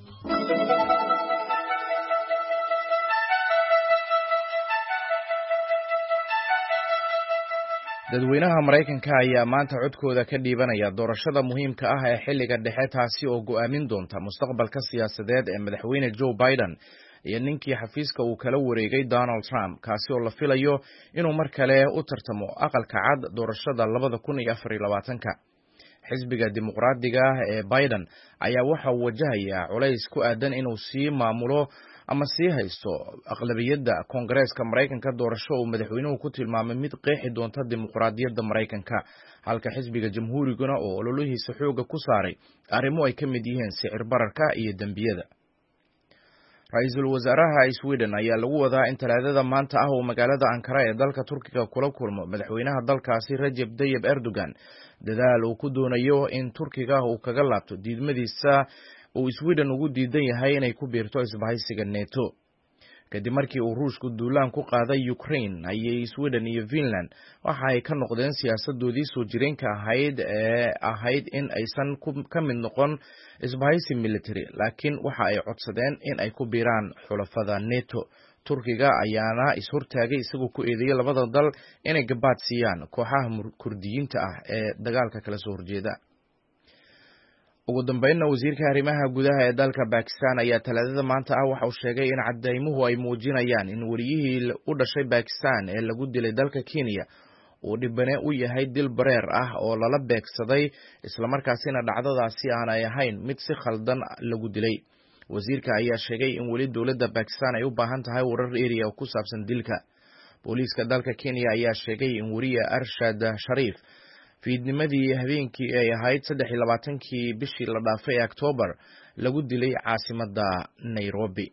dadweynaha Mareykanka ayaa maanta codkooda ka dhiibanaya doorashada muhiimka ah ee xilliga dhexe taasi oo go'aamin doonta mustaqbalka siyaasadeed ee madaxweyne Joe Biden iyo ninkii xafiiska uu kala wareegay Donald Trump kaasi oo la filayo inuu mar kale u tartamo aqalka cad doorashada 2024. xisbiga dimuqraadiga ee Biden ayaa waxa uu wajahayaa culays ku aadan inuu sii maamulo ama sii haysto aqlabiyadda Koongareeska Mareykanka doorasho uu madaxweynuhu ku tilmaamay mid qeexi doonta dimuqraadiyadda Mareykanka halka xisbiga jamhuuriguna oo ololihiisa xooga ku saaray arrimo ay ka mid yihiin sicir bararka iyo dambiyada. Ra'iisul Wasaaraha Sweden ayaa lagu wadaa in talaadada maanta ah oo magaalada Ankara ee dalka Turkiga kula kulmo madaxweynaha dalkaasi Recep Tayyip Erdogan dadaal uu ku doonayo in Turkiga uu kaga laabto diidmadiisa uu Sweden ugu diidan yahay inay ku biirto isbahaysiga NATO kadib markii uu Ruushku duulaan ku qaaday Ukraine ayay Sweden iyo Finland waxa ay ka noqdeen siyaasadoodii soo jireenka ahayd in aysan ka mid noqon isbahaysi military laakiin waxa ay codsadeen in ay ku biiraan xulafada NATO. Turkiga ayaana ishortaagay isagoo ku eedeeyay labada dal inay gabaad siiyaan kooxaha Kurdiyiinta ah ee dagaalka kala soo horjeeda. ugu dambeynna wasiirka arrimaha gudaha ee dalka Pakistan ayaa talaadada maanta ah waxa uu sheegay in cadeymuhu ay muujinayaan in wariyihii u dhashay Pakistan ee lagu dilay dalka Kenya uu dhibane u yahay dil bareer ah oo lala beegsaday isla markaasina dhacdadaasi aanay ahayn mid si khaldan lagu dilay. wasiirka ayaa sheegay in wali dawladda Pakistan ay u baahan tahay warar dheeri ah ku saabsan dilka. booliiska dalka Kenya ayaa sheegay in wariye Arshad Sharif fiidnimadii habeenkii ay ahayd 23kii bishii la dhaafay ee October lagu dilay caasimadda Nairobi.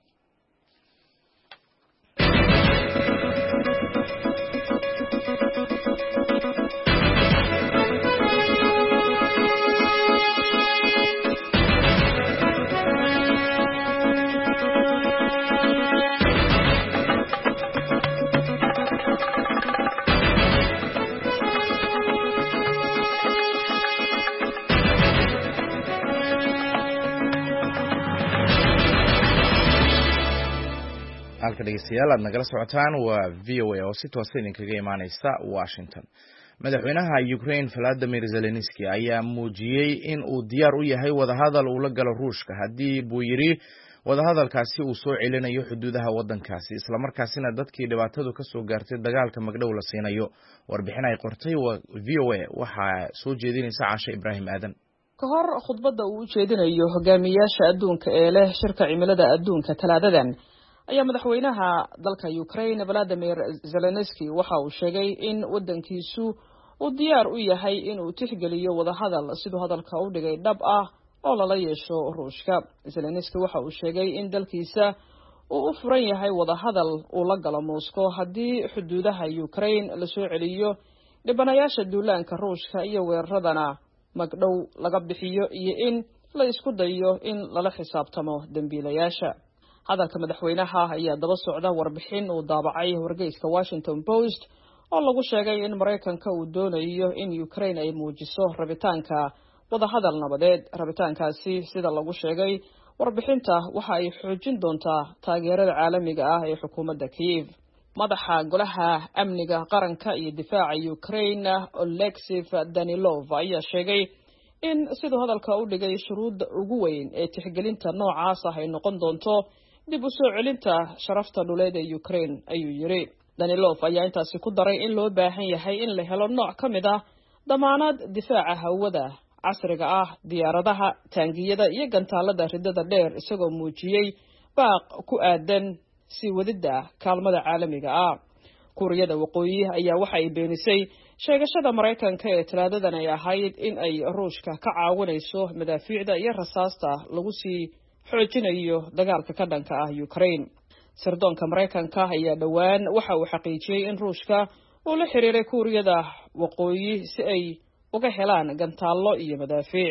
halka dhegeystayaal aad nagala socotaan waa VOA oo si toos ah idinkaga imaanaysa Washington. madaxweynaha Ukraine Volodymyr Zelensky ayaa muujiyay in uu diyaar u yahay wadahadal uu la galo Ruushka haddii buu yiri wadahadalkaasi uu soo celinayo xuduudaha wadankaasi isla markaasina dadkii dhibaatadu ka soo gaartay dagaalka magdhow la siinayo. warbixin ay qortay VOA waxa soo jeedinaysa Caasha Ibrahim Aadan. ka hor khudbadda uu jeedinayo hogaamiyaasha adduunka ee leh shirka cimilada adduunka talaadadan ayaa madaxweynaha dalka Ukraine Volodymyr Zelensky waxa uu sheegay in wadankiisu uu diyaar u yahay in uu tixgeliyo wadahadal sidoo hadalka u dhigay dhab ah oo lala yeesho Ruushka. Zelensky waxa uu sheegay in dalkiisa uu u furan yahay wadahadal uu la galo Moscow haddii xuduudaha Ukraine la soo celiyo dhibanayaasha duulaanka Ruushka iyo weeraradana magdhow laga bixiyo iyo in la isku dayo in lala xisaabtamo dambiilayaasha. hadalka madaxweynaha ayaa daba socda warbixin uu daabacay wargeyska Washington Post oo lagu sheegay in Mareykanka uu doonayo in Ukraine ay muujiso rabitaanka wadahadal nabadeed. rabitaankaasi sida lagu sheegay warbixinta waxa ay xoojin doontaa taageerada caalamiga ah ee xukuumadda Kiev. madaxa golaha amniga qaranka iyo difaaca Ukraine Oleksiy Danilov ayaa sheegay in sidoo hadalka u dhigay shuruudda ugu weyn ee tixgelinta noocaas ah ay noqon doonto dib u soo celinta sharafta dhuleed ee Ukraine ayuu yiri. Danilov ayaa intaasi ku daray in loo baahan yahay in la helo nooc ka mid ah damaanad difaaca hawada casriga ah, diyaaradaha, taangiyada iyo gantaalada ridada dheer isagoo muujiyay baaq ku aadan sii wadida kaalmada caalamiga ah. Kuuriyada Waqooyi ayaa waxa ay beenisay sheegashada Mareykanka ee talaadadan ay ahayd in ay Ruushka ka caawinayso madaafiicda iyo rasaasta lagu sii xoojinayo dagaalka ka dhanka ah Ukraine. sirdoonka Mareykanka ayaa dhawaan waxa uu xaqiijiyay in Ruushka uu la xiriiray Kuuriyada Waqooyi si ay uga helaan gantaallo iyo madaafiic.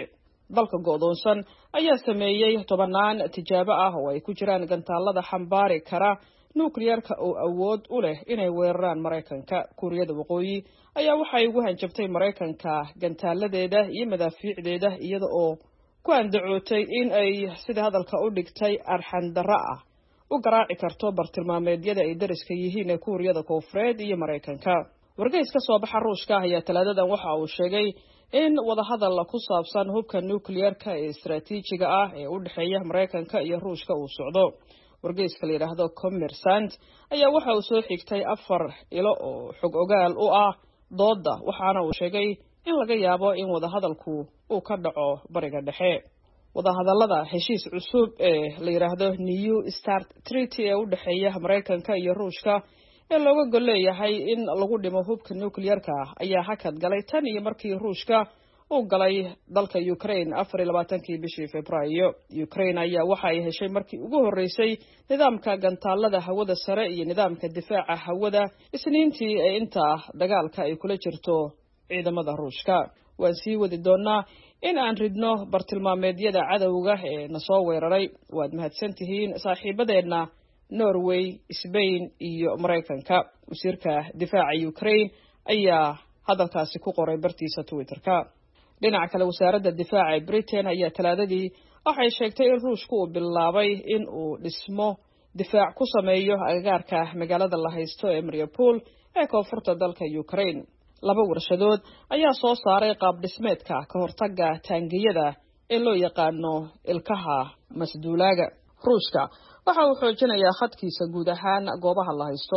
dalka go'doonsan ayaa sameeyey 10 tijaabo ah oo ay ku jiraan gantaalada xambaari kara nuclearka oo awood u leh inay weeraraan Mareykanka. Kuuriyada Waqooyi ayaa waxay ugu hanjabtay Mareykanka gantaaladeeda iyo madaafiicdeeda iyada oo ku andacootay in ay sida hadalka u dhigtay arxan darro ah u garaaci karto bartilmaameedyada ay dariska yihiin ee Kuuriyada Koonfureed iyo Mareykanka. Wargeys ka soo baxa Ruushka ayaa Talaadadan waxa uu sheegay in wadahadal ku saabsan hubka nuclearka ee istiraatiijiga ah ee u dhaxeeya Mareykanka iyo Ruushka uu socdo. Wargeyska la yiraahdo Kommersant ayaa waxa uu soo xigtay 4 ilo oo xog ogaal u ah dooda, waxaana uu sheegay in laga yaabo in wadahadalku uu ka dhaco bariga dhexe. wadahadallada heshiis cusub ee la yiraahdo New Start Treaty ee u dhaxeeya Mareykanka iyo Ruushka ee looga gol leeyahay in lagu dhimo hubka nuclearka ayaa hakad galay tan iyo markii Ruushka uu galay dalka Ukraine 24kii bishii Febraayo. Ukraine ayaa waxa ay heshay markii ugu horeysay nidaamka gantaalada hawada sare iyo nidaamka difaaca hawada isniintii ee inta dagaalka ay kula jirto ciidamada Ruushka. waan sii wadi doonaa in aan ridno bartilmaameedyada cadawga ee na soo weeraray. waad mahadsantihiin saaxiibadeena Norway, Spain iyo Mareykanka. wasiirka difaaca Ukraine ayaa hadalkaasi ku qoray bartiisa Twitterka. dhinaca kale wasaaradda difaaca Britain ayaa Talaadadii waxay sheegtay in Ruushku uu bilaabay in uu dhismo difaac ku sameeyo agagaarka magaalada la haysto ee Mariupol ee koonfurta dalka Ukraine. 2 warshadood ayaa soo saaray qaab dhismeedka ka hortagga taangiyada ee loo yaqaano ilkaha masduulaaga. Ruushka waxa uu xoojinayaa khadkiisa guud ahaan goobaha la haysto.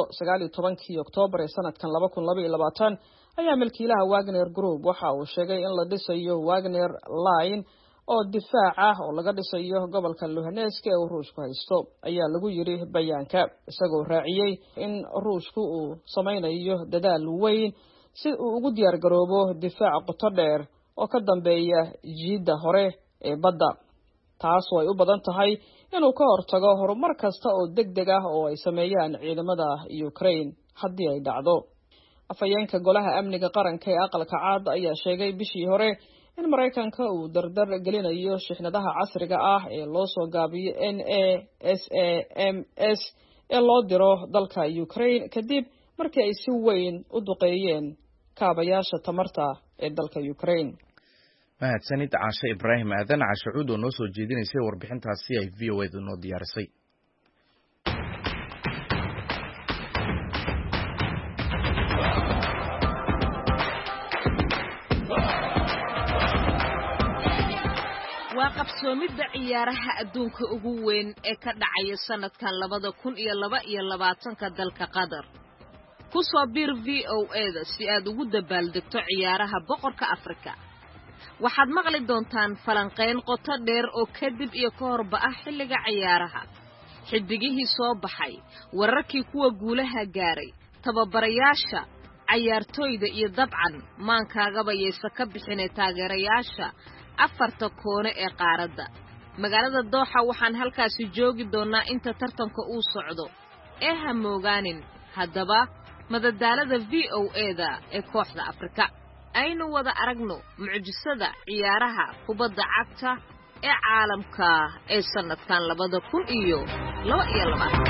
19 Oktoobar ee sanadkan 2022 ayaa milkiilaha Wagner Group waxa uu sheegay in la dhisayo Wagner Line oo difaac ah oo laga dhisayo gobolka Luhansk ee Ruushku haysto, ayaa lagu yiri bayaanka, isagoo raaciyay in Ruushku uu sameynayo dadaal weyn si uu ugu diyaar garoobo difaac qoto dheer oo ka dambeeya jiida hore ee badda, taas oo ay u badan tahay inuu ka hortago horumar kasta oo degdeg ah oo ay sameeyaan ciidamada Ukraine haddii ay dhacdo. afayeenka golaha amniga qaranka ee aqalka cad ayaa sheegay bishii hore in Mareykanka uu dardar gelinayo shixnadaha casriga ah ee loo soo gaabiyo NASAMS ee loo diro dalka Ukraine kadib markii ay si weyn u duqeeyeen kaabayaasha tamarta ee dalka Ukraine. mahadsanid Caashe Ibraahim Aadan. Caashe Cuud oo noo soo jeedinaysay warbixintaasi ay VOA noo diyaarisay. waa qabsoomidda ciyaaraha adduunka ugu weyn ee ka dhacaya sanadkan 2022 dalka Qatar. ku soo bir VOA-da si aad ugu dabaaldegto ciyaaraha boqorka Afrika. waxaad maqli doontaan falanqeyn qoto dheer oo kadib iyo ka horba ah xilliga ciyaaraha, xidigihii soo baxay, wararkii kuwa guulaha gaaray, tababarayaasha, ciyaartoyda iyo dabcan maankaagaba yeesa ka bixinay taageerayaasha 4 koone ee qaaradda. magaalada Dooxa waxaan halkaasi joogi doonaa inta tartanka uu socdo ee ha moogaanin. haddaba madadaalada VOA-da ee kooxda Afrika. aynu wada aragno mucjisada ciyaaraha kubadda cagta ee caalamka ee sanadkan 2022.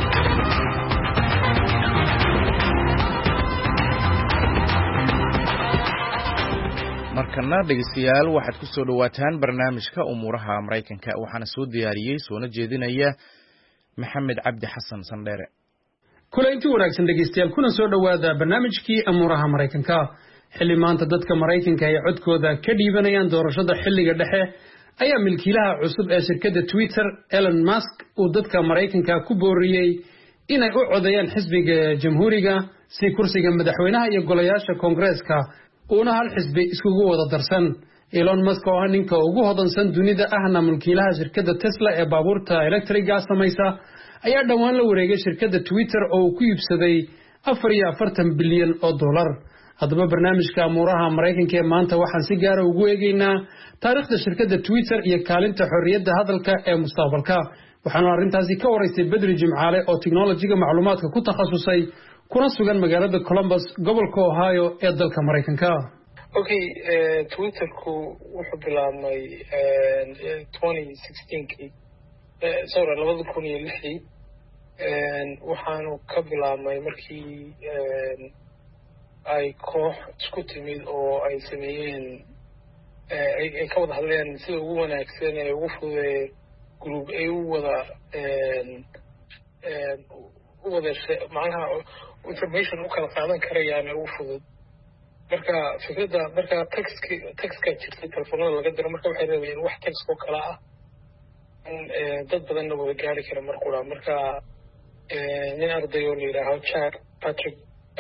markana dhegeystayaal waxaad ku soo dhawaataan barnaamijka umuuraha Mareykanka, waxaana soo diyaariyay soona jeedinaya Maxamed Cabdi Xasan Sandheere. kulanti wanaagsan dhegeystayaal, kuna soo dhawaada barnaamijkii umuuraha Mareykanka. xilli maanta dadka Mareykanka ay codkooda ka dhiibanayaan doorashada xilliga dhexe ayaa milkiilaha cusub ee shirkadda Twitter Elon Musk uu dadka Mareykanka ku booriyay inay u codeeyaan xisbiga Jamhuuriga si kursiga madaxweynaha iyo golayaasha Koongareeska uuna hal xisbi iskugu wada darsan. Elon Musk oo ah ninka ugu hodansan dunida ahna milkiilaha shirkadda Tesla ee baabuurta elektriga samaysa ayaa dhawaan la wareegay shirkadda Twitter oo uu ku iibsaday $44 bilyan. haddaba barnaamijka amuuraha Mareykanka ee maanta waxaan si gaar ah ugu eegaynaa taariikhda shirkadda Twitter iyo kaalinta xorriyadda hadalka ee mustaqbalka. waxaanu arrintaasi ka waraystay Bedri Jimcaale oo tiknoolajiga macluumaadka ku takhasusay kuna sugan magaalada Columbus, gobolka Ohio ee dalka Mareykanka. Okay, Twitterku wuxuu bilaabmay 2016kii sorry 2006 waxaanu ka bilaabmay markii ay koox isku timid oo ay sameeyeen ay ka wada hadleen sida ugu wanaagsan ee ugu fududee group ay u wada macnaha information u kala qaadan karayaan ugu fudud marka fikradda marka textka jirtay telefoonada laga diro marka waxay rabeen wax text oo kala ah dad badanna wada gaari kara mar qura marka nin arday oo la yidhaaho Jack Patrick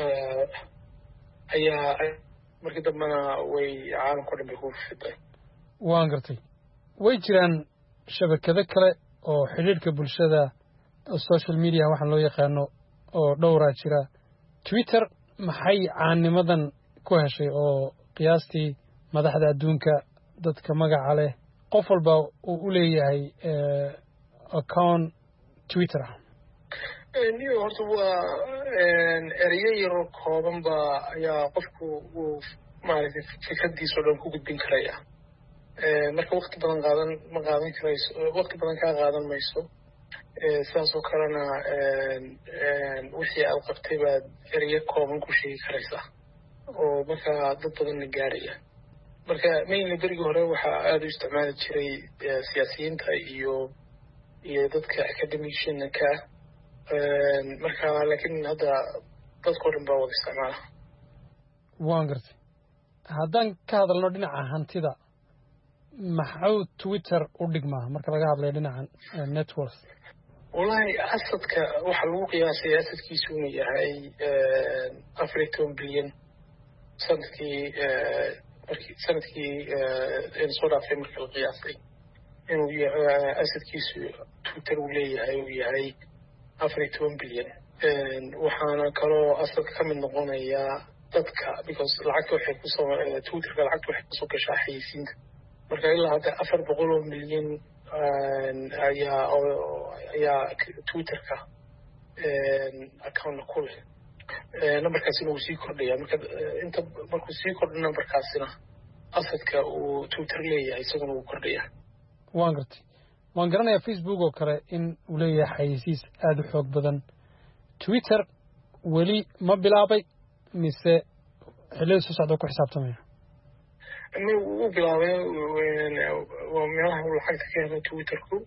ayaa markii dambena way caalamka dhan bay ku fiday waan gartay way jiraan shabakado kale oo xiriirka bulshada social media waxaan loo yaqaano oo dhowraa jira Twitter maxay caanimadan ku heshay oo qiyaastii madaxda adduunka dadka magaca leh qof walba uu u leeyahay account Twitter niyo horta waa erayo yar kooban ba ayaa qofku uu maaragtay fikradiisa dhan ku gudbin karaya marka waqti badan ka qaadan mayso sidaas oo kalena wixii aad qabtay baad erayo kooban ku sheegi karaysaa oo marka dad badanna gaaraya marka mainly berigii hore waxaa aada u isticmaali jiray siyaasiyiinta iyo dadka academicianka marka laakiin hadda dadkao dhan baa wada isticmaala waan gartay haddaan ka hadalno dhinaca hantida maxuu Twitter u dhigmaa marka laga hadlayo dhinaca networks wallahi asadka waxaa lagu qiyaasay asadkiisu inuu yahay 40 bilyan sanadkii soo dhaafay marka la qiyaasay inuu asadkiisu Twitter uu leeyahay uu yahay 40 bilyan waxaana kaloo asadka ka mid noqonayaa dadka because lacagta waxay kusoo Twitterka lacagta waxay kusoo gashaa xayeysiinta marka ilaa hadda 400 milyan ayaa Twitterka account ku leh numberkaasina wuu sii kordhaya markuu sii kordho numberkaasina asadka uu Twitter leeyahay isaguna wuu kordhaya waan garanayaa Facebook oo kale in uu leeyahay xayeysiis aad u xoog badan Twitter weli ma bilaabay mise xilli soo socda ku xisaabtamaya wuu bilaabay waa meelaha uu lacagta ka helo Twitterku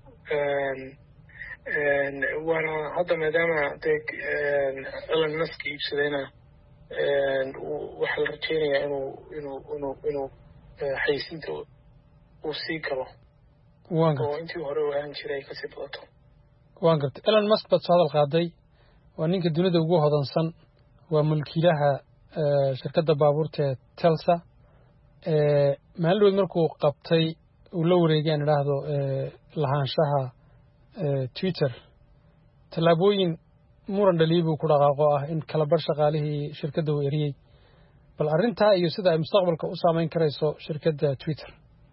waana hadda maadaama Elon Musk iibsadayna waxaa la rajeynayaa inuu xayeysiinta uu sii galo oo intii hore u ahaan jiray kasii badato waan gartay Elon Musk baad soo hadal qaaday waa ninka dunida ugu hodansan waa mulkiilaha shirkadda baabuurta Tesla maalin dhow markuu qabtay uu la wareegay aan idhaahdo lahaanshaha Twitter tallaabooyin muran dhaliya buu ku dhaqaaqo ah in kala bar shaqaalihii shirkadda uu eriyey bal arrintaa iyo sida ay mustaqbalka u saameyn karayso shirkadda Twitter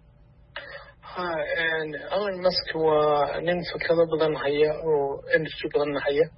Elon Musk waa nin fikrado badan haya oo energy badan haya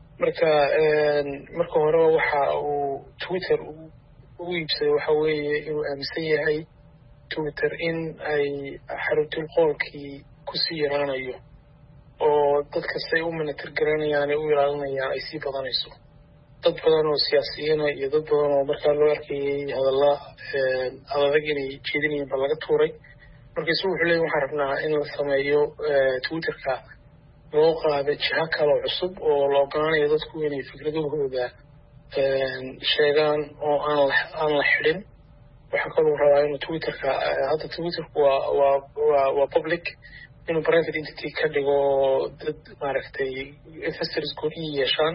marka hore waxa uu Twitter u iibsaday waxa weeye inuu aaminsan yahay Twitter in ay xaruntul qolkii ku sii yaraanayo oo dadka say u monitor garanayaan u ilaalinayaan ay sii badanayso dad badan oo siyaasiyiin iyo dad badan oo markaa loo arkayay hadalla adag inay jeedinayaan baa laga tuuray markaisu wuxuu leeyahay waxaan rabnaa in la sameeyo Twitterka loo qaado jiha kale cusub oo la ogaanayo dadku inay fikradahooda sheegaan oo aan la xidhin waxaa kaloo rabaa inuu Twitterka hadda Twitterku waa public inuu private entity ka dhigo dad maaragtay investors gooni yeeshaan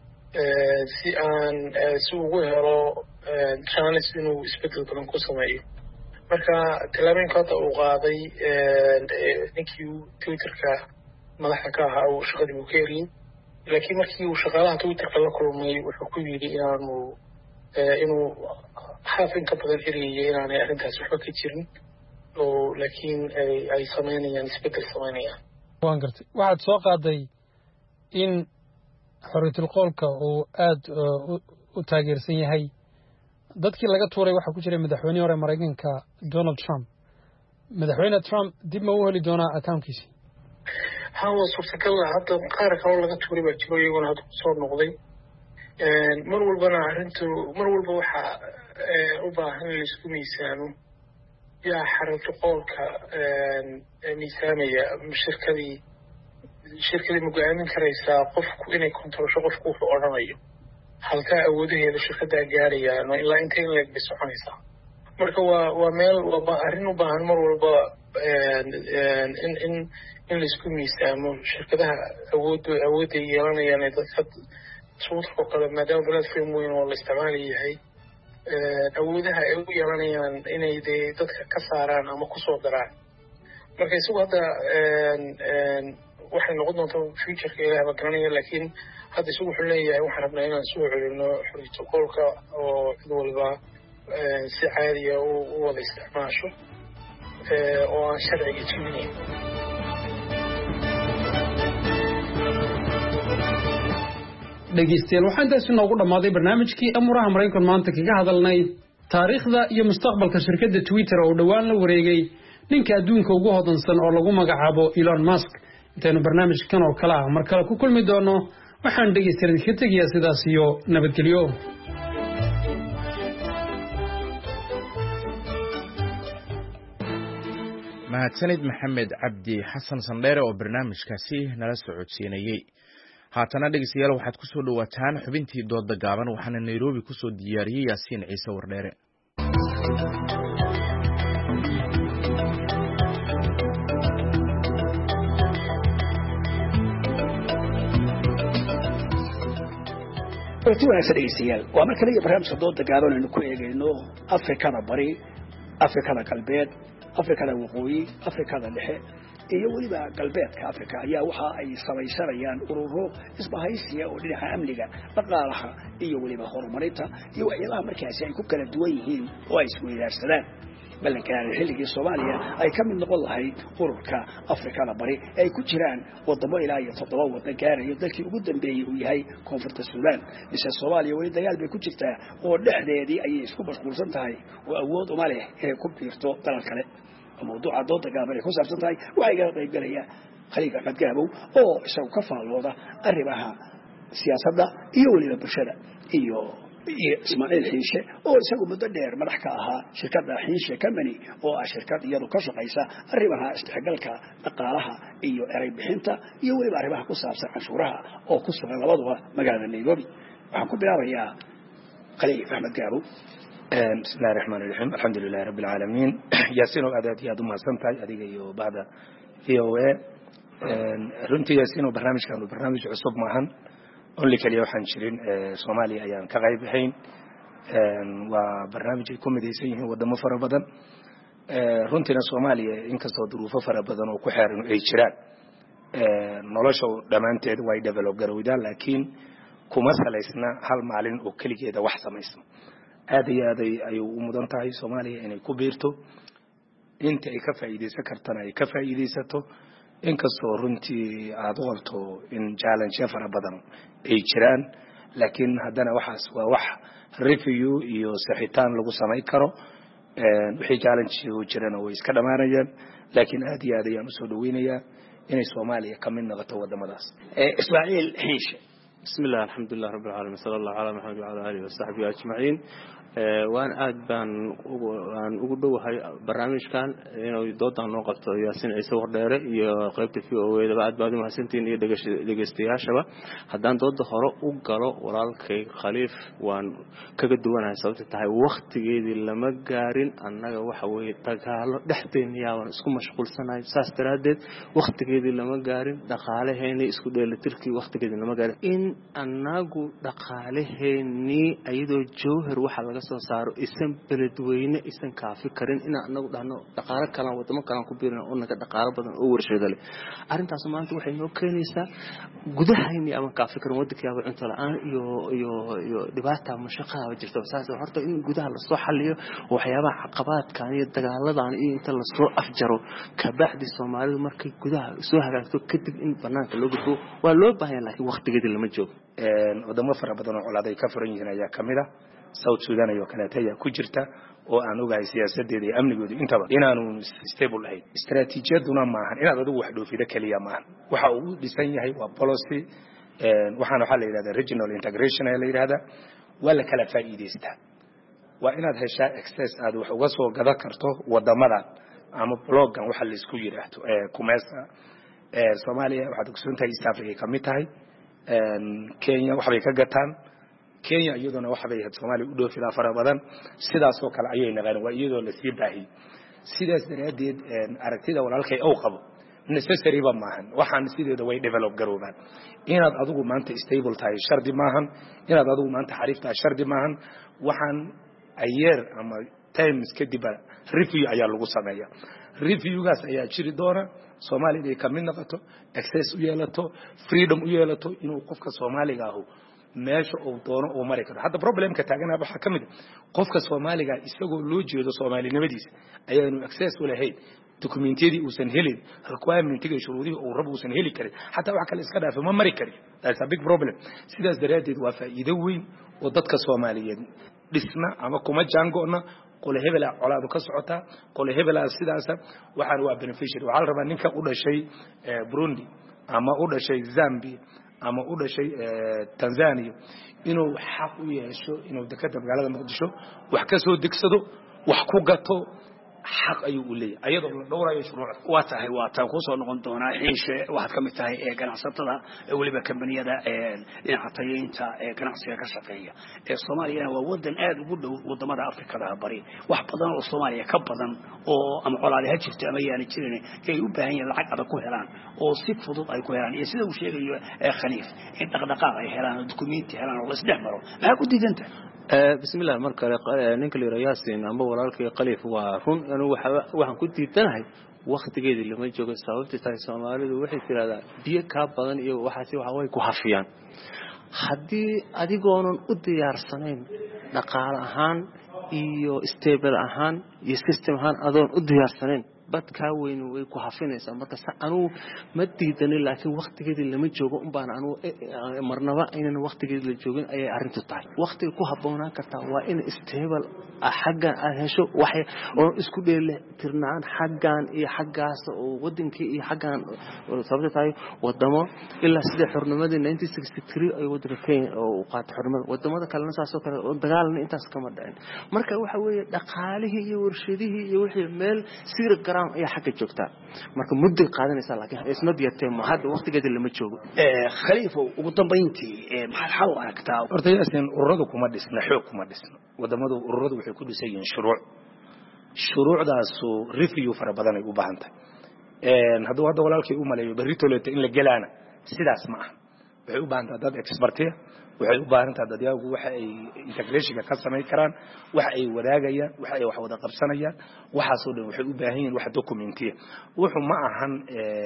si ugu helo chance inuu isbedel badan ku sameeyo marka tallaabooyinka hadda uu qaaday ninkii Twitterka madaxda ka ahaa uu shaqadii uu ka eriyey laakiin markii uu shaqaalaha Twitterka la kulmay wuxuu ku yidhi inuu xaaf in ka badan eriyay inaanay arrintaas waxba ka jirin oo laakiin ay samaynayaan isbedel samaynayaan waan gartay waxaad soo qaaday in xorriyatul qowlka uu aad u taageersan yahay dadkii laga tuuray waxaa ku jiray madaxweynihii hore Mareykanka Donald Trump madaxweyne Trump dib ma u heli doonaa accountkiisii waa suurtagal hadda qaar kale laga tuuray baa jiro iyaguna hadda kusoo noqday mar walbana arrintu mar walba waxaa u baahan in la isku miisaamo yaa xarunta qolka miisaamaya shirkadii ma go'aamin karaysaa qofku inay kontrolsho qofku wuxuu odhanayo halkaa awoodaheeda shirkaddaa gaarayaan ilaa inta in leeg bay soconaysaa marka waa meel waa arrin u baahan mar walba in la isku miisaamo shirkadaha awoodday yeelanayaan dadka twitterka oo kale maadaama platform weyn oo la isticmaali yahay awoodaha ay u yeelanayaan inay dee dadka ka saaraan ama kusoo daraan marka isagu hadda waxay noqon doontaa futureka ilaah ma garanaya laakiin hadda isagu wuxuu leeyahay waxaan rabnaa inaan soo celino xorriyadda qolka oo cid walba si caadiya u wada isticmaasho oo aan sharciga jebinayn dhegeystayaal waxaa intaasi noogu dhammaaday barnaamijkii amuraha maraykan maanta kaga hadalnay taariikhda iyo mustaqbalka shirkadda Twitter oo dhawaan la wareegay ninka adduunka ugu hodansan oo lagu magacaabo Elon Musk intaynu barnaamijkan oo kale ah mar kale ku kulmi doono waxaan dhegeystayaal ka tegayaa sidaas iyo nabadgelyo mahadsanid maxamed cabdi xasan sandheere oo barnaamijkaasi nala socodsiinayay haatana dhegeystayaal waxaad ku soo dhawaataan xubintii dooda gaaban waxaana Nairobi ku soo diyaariyay Yaasiin Ciise Wardheere waqti wanaagsan dhegeystayaal waa mar kale barnaamijka dooda gaaban aynu ku eegayno Afrikada bari Afrikada galbeed Afrikada waqooyi Afrikada dhexe iyo waliba galbeedka Afrika ayaa waxa ay samaysanayaan ururo isbahaysiga oo dhinaca amniga dhaqaalaha iyo waliba horumarinta iyo waxyaalaha markaasi ay ku kala duwan yihiin oo ay isku wadaagsadaan ballankan xilligii Soomaaliya ay ka mid noqon lahayd ururka Afrikada bari ay ku jiraan wadamo ilaa iyo 7 wadan gaarayo dalkii ugu dambeeyay uu yahay Koonfurta Suudaan isla Soomaaliya wali dagaal bay ku jirtaa oo dhexdeedii ay isku mashquulsan tahay oo awood uma leh inay ku biirto dalal kale موضوع ضد قابل يكون سبتاي وعيقا قيبقليا خليقا قد قابوا أو إساو كفالوضا الرباها سياسة إيولي لبرشدة إسماعيل حيشة أو إساو مددير مرحكاها شركة حيشة كمني أو شركة يدو كشو قيسا الرباها استحقالك نقالها إريب حنتا إيولي بارباها كسابسا عشورها أو كسو غلبضها مقالة النيروبي وحنكو بلابا يا خليقا أحمد قابوا بسم الله الرحمن الرحيم الحمد لله رب العالمين ياسين وأداتي يا دم سنتاي أديك يو بعد VOA runtii yaasiin barnaamijkan barnaamij cusub maahan only kaliya waxaan jirin Soomaaliya ayaan ka qayb ahayn waa barnaamij ay ku midaysan yihiin wadamo fara badan runtiina Soomaaliya inkastoo duruufo fara badan oo ku xeeran ay jiraan nolosha dhamaanteed way develop garowdaan laakiin kuma salaysna hal maalin oo kaligeeda wax samaysan aad iyo aad ayuu u mudan tahay Soomaaliya inay ku biirto inta ay ka faa'iideysan kartana ay ka faa'iideysato inkastoo runtii aad u qabto in challenge fara badan ay jiraan laakiin haddana waxaas waa wax review iyo saxitaan lagu sameyn karo wixii challenge oo jirana way iska dhamaanayaan laakiin aad iyo aad ayaan u soo dhaweynayaa inay Soomaaliya ka mid noqoto wadamadaas Ismaaciil Xiishe بسم الله الحمد لله رب العالمين صلى الله على محمد وعلى آله وصحبه أجمعين وأنا أدبان ugu dhowahay barnaamijkan inuu doodan noo qabto Yaasiin Ciise Wardheere iyo qaybta VOA aad baad u mahadsantiin iyo dhageystayaashaba haddaan dooda hore u galo walaalkay Khaliif waan kaga duwanahay sababta tahay waqtigeedii lama gaarin annaga waxa weeye dagaalo dhexdeena waan isku mashquulsanahay saas daraadeed waqtigeedii lama gaarin dhaqaalaheena isku dheelitirkii waqtigeedii lama gaarin in annagu dhaqaalaheeni ayadoo jawhar waxa laga soo saaro isan beledweyne isan kaafi karin in anagu dhahno dhaqaale kale wadamo kale ku biirna oo naga dhaqaale badan oo warshado leh arintaas maanta waxay noo keenaysaa gudahayni ama kaafi karin waddanka cunto la'aan iyo dhibaato mashaqada jirto saas horta in gudaha la soo xalliyo waxyaabaha caqabadkan iyo dagaaladan iyo inta la soo afjaro ka bacdi Soomaalidu markay gudaha soo hagaagto kadib in banaanka loo gudbo waa loo baahan yahay laakiin waqtigeedii lama joogo wadamo fara badan oo colaad ay ka furan yihiin ayaa kamid ah South Sudan iyo kaleeto ayaa ku jirta oo aan ogahay siyaasadeeda iyo amnigooda intaba inaanu stable ahayn istaraatiijiyaduna maahan inaad adigu wax dhoofido kaliya maahan waxa uu dhisan yahay waa policy waxaana waxa la yiraahdaa regional integration ee la yiraahdaa wala kala faa'iideystaa waa inaad heshaa access aad wax uga soo gadan karto wadamadan ama blogan waxa la isku yiraahdo kumeysa Soomaaliya waxaad ogsoontahay East Africa kamid tahay Kenya waxbay ka gataan Kenya iyaduna waxbay Soomaaliya u dhoofida fara badan sidaas oo kale ayay naqaan waa iyadoo la sii baahi sidaas daraadeed aragtida walaalkay oo qabo necessary ba maahan waxaan sideeda way develop garoobaan inaad adigu maanta stable tahay shardi maahan inaad adigu maanta xariif tahay shardi maahan waxaan ayeer ama times kadib review ayaa lagu sameeyaa reviewgaas ayaa jiri doona Soomaaliya ay kamid noqoto access u yeelato freedom u yeelato inuu qofka Soomaaliga ah meesha uu doono oo mari karo hadda problemka taaganaa waxa kamid qofka Soomaaliga isagoo loo jeedo Soomaalinimadiisa ayaanu access u lahayn documentiyadii uusan helin requirementiga shuruudihii uu rabo uusan heli karin hatta wax kale iska dhaafay ma mari kari that's a big problem sidaas daraadeed waa faa'iido weyn oo dadka Soomaaliyeed dhisna ama kuma jaangoona qole hebel colaadu ka socota qole hebel sidaas waxaan waa beneficiary waxa la rabaa ninka u dhashay Burundi ama u dhashay Zambia ama u dhashay Tanzania inuu xaq u yeesho inuu dekada magaalada Muqdisho wax ka soo degsado wax ku gato xaq ayuu u leeyahay ayadoo la dhowrayo shuruuc waa tahay waa tan ku soo noqon doona xiishe waxaad ka mid tahay ganacsatada waliba kambaniyada dhinaca tayeynta ganacsiga ka shaqeeya Soomaaliya waa wadan aad ugu dhow wadamada Afrikada bari wax badan oo Soomaaliya ka badan oo ama colaadaha jirta ama yaani jirin ay u baahan yihiin lacag adag ku helaan oo si fudud ay ku helaan iyo sida uu sheegayo Khaliif in dhaqdhaqaaq ay helaan document helaan oo isdhex maro maxaa ku diidanta bismillaah marka ninka la Yaasin amba walaalkay Khaliif waa run inuu waxaan ku diidanahay waqtigeedii lama joogo sababta tahay Soomaalidu waxay tiraahdaa biyo ka badan iyo waxa way ku hafiyaan haddii adigoonan u diyaarsanayn dhaqaale ahaan iyo stable ahaan iyo system ahaan adoon u diyaarsanayn badka weyn way ku hafinaysaa marka aanu ma diidanin laakiin waqtigeedii lama joogo baan aanu marnaba inaan waqtigeedii la joogin ayay arintu tahay waqtiga ku haboonaan kartaa waa in stable xagga aan hesho wax oo isku dheeli tirnaan xaggan iyo xaggaas oo wadankii iyo xaggan sababta tahay wadamo ilaa sida xornimadii 1963 ay wadankeena oo qaatay xornimada wadamada kale saasoo kale oo dagaalna intaas kama dhacin marka waxa weeye dhaqaalihii iyo warshadihii iyo wixii meel sir garan ay xagga joogtaa marka muddo qaadanaysa laakiin isma diyaartay ma hadda waqtigeeda lama joogo Khaliif ugu dambeyntii maxaa xal u aragtaa horta Yaasin ururadu kuma dhisna xoog kuma dhisna wadamadu ururadu waxay ku dhisan yihiin shuruucdaas review fara badan ay u baahan tahay hadduu hadda walaalkay u maleeyo beritooleta in la gelaana sidaas ma aha waxay u baahan tahay dad expertiya waxay u baahan tahay dadyagu waxa ay integration ka sameey karaan waxa ay wadaagayaan waxa ay wax wada qabsanayaan waxa soo dhan waxay u baahan yihiin wax documentiya wuxuu ma ahan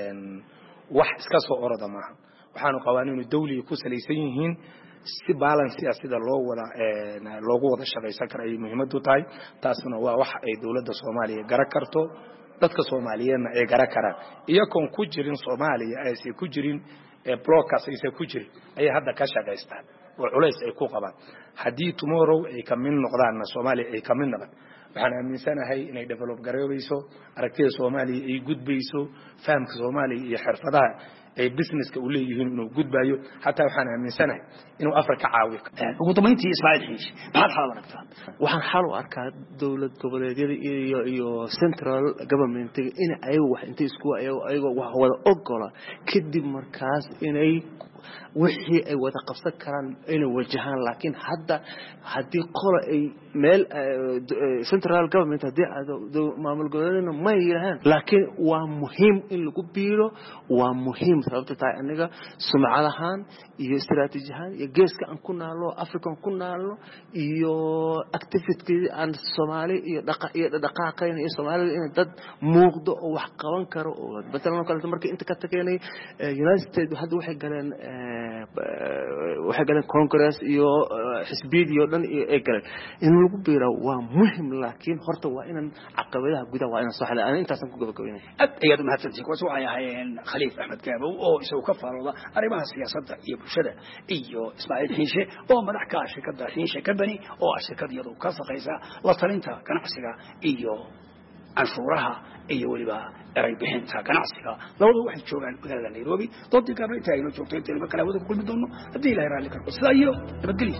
wax iska soo orada maaha waxaanu qawaaniin dawliga ku salaysan yihiin si balance sida loogu wada shaqeysan karo ay muhiimadu tahay taasna waa wax ay dawladda Soomaaliya garan karto dadka Soomaaliyeedna ay garan karaan iyagoon ku jirin Soomaaliya ay ku jirin blockaas ay ku jirin ay hadda ka shaqeystaan oo culays ay ku qabaan hadii tomorrow ay ka mid noqdaan Soomaaliya ay ka mid noqdaan waxaan aaminsanahay inay develop gareeyso aragtida Soomaaliya ay gudbayso fahamka Soomaaliya iyo xirfadaha ay businesska u leeyihiin inuu gudbayo hatta waxaan aaminsanahay inuu Afrika caawiyo ugu dambeyntii Ismaaciil Xiish maxaad xal u aragtaa waxaan xal u arkaa dawlad goboleedyada iyo central government in ay wax inta isku ayago wax wada ogola kadib markaas inay wixii ay wada qabsan karaan inay wajahaan laakiin hadda hadii qolo ay meel central government hadii maamul goboleedna ma yiraahdaan laakiin waa muhiim in lagu biiro waa muhiim sababta tahay aniga sumcadahan iyo istiraatiijiyahan iyo geeska aan ku naalo African ku naalo iyo activity aan Soomaali iyo dhaqaaqeen iyo Soomaalida in dad muuqdo oo wax qaban karo oo badalna kale markii inta ka tageynay United States hadda waxay galeen waxay galeen congress iyo xisbiyadii oo dhan ay galeen in lagu biiro waa muhiim laakiin horta waa inaan caqabadaha gudaha waa inaan soo xalay aan intaasan ku gabagabeynay ayaad mahadsantihiin kuwaas waxay ahaayeen khaliif axmed gaabow oo isagu ka faalooda arrimaha siyaasadda iyo bulshada iyo ismaaciil xiishe oo madax ka ah shirkadda xiishe company oo ah shirkad iyadu ka shaqaysa la talinta ganacsiga iyo canshuuraha iyo weliba eray bixinta ganacsiga labadu waxay joogaan magaalada Nairobi doodii gaabna inta aynu joogto inta kala wada ku kulmi doono haddii ilaahay raalli ka noqdo sidaa iyo nabadgelyo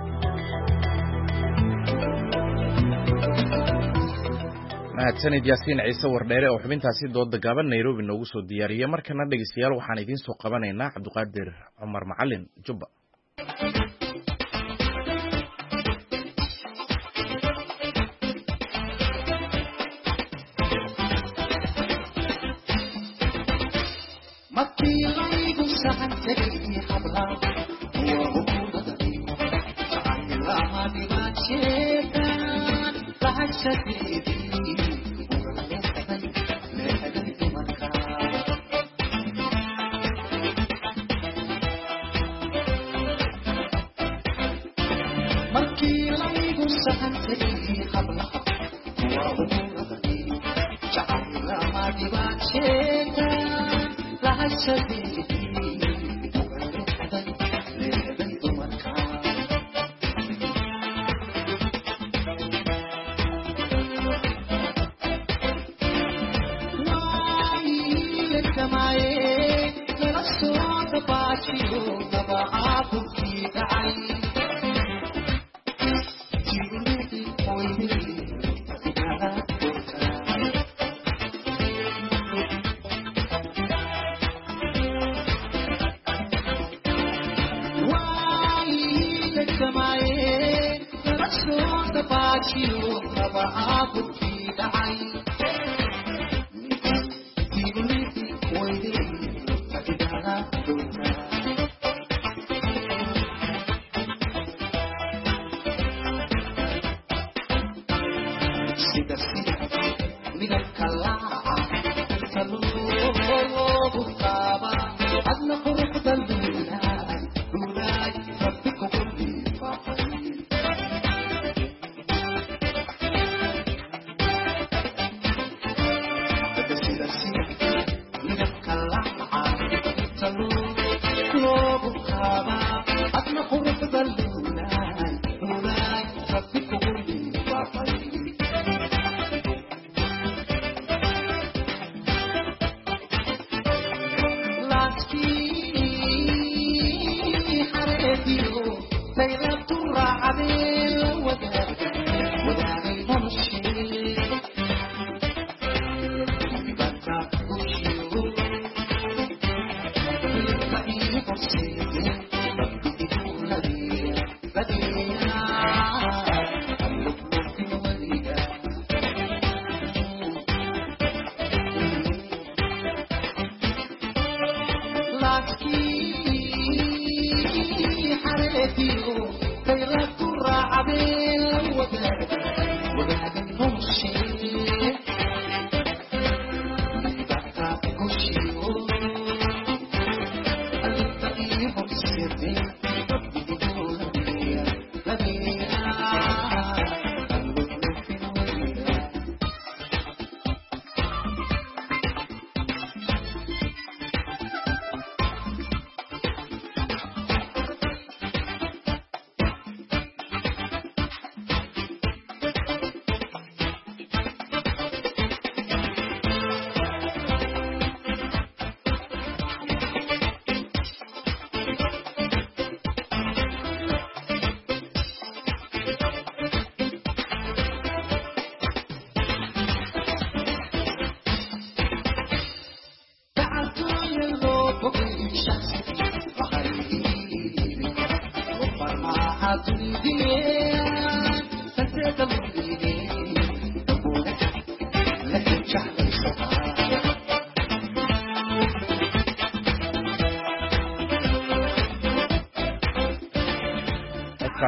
mahadsanid yaasiin ciise wardheere oo xubintaasi dooda gaaban Nairobi noogu soo diyaariyay markana dhageystayaal waxaan idiin soo qabanaynaa Cabdiqaadir Cumar Macalin Jubba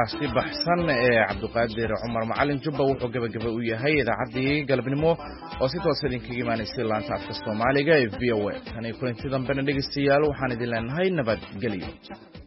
codkaasi baxsan ee cabdiqaadir cumar macalin jubba wuxuu gabagaba u yahay idaacaddii galabnimo oo si toosa idinkaga imaanaysay laanta afka soomaaliga ee v o a tan iyo kulanti dambena dhegaystayaal waxaan idin leenahay nabadgelyo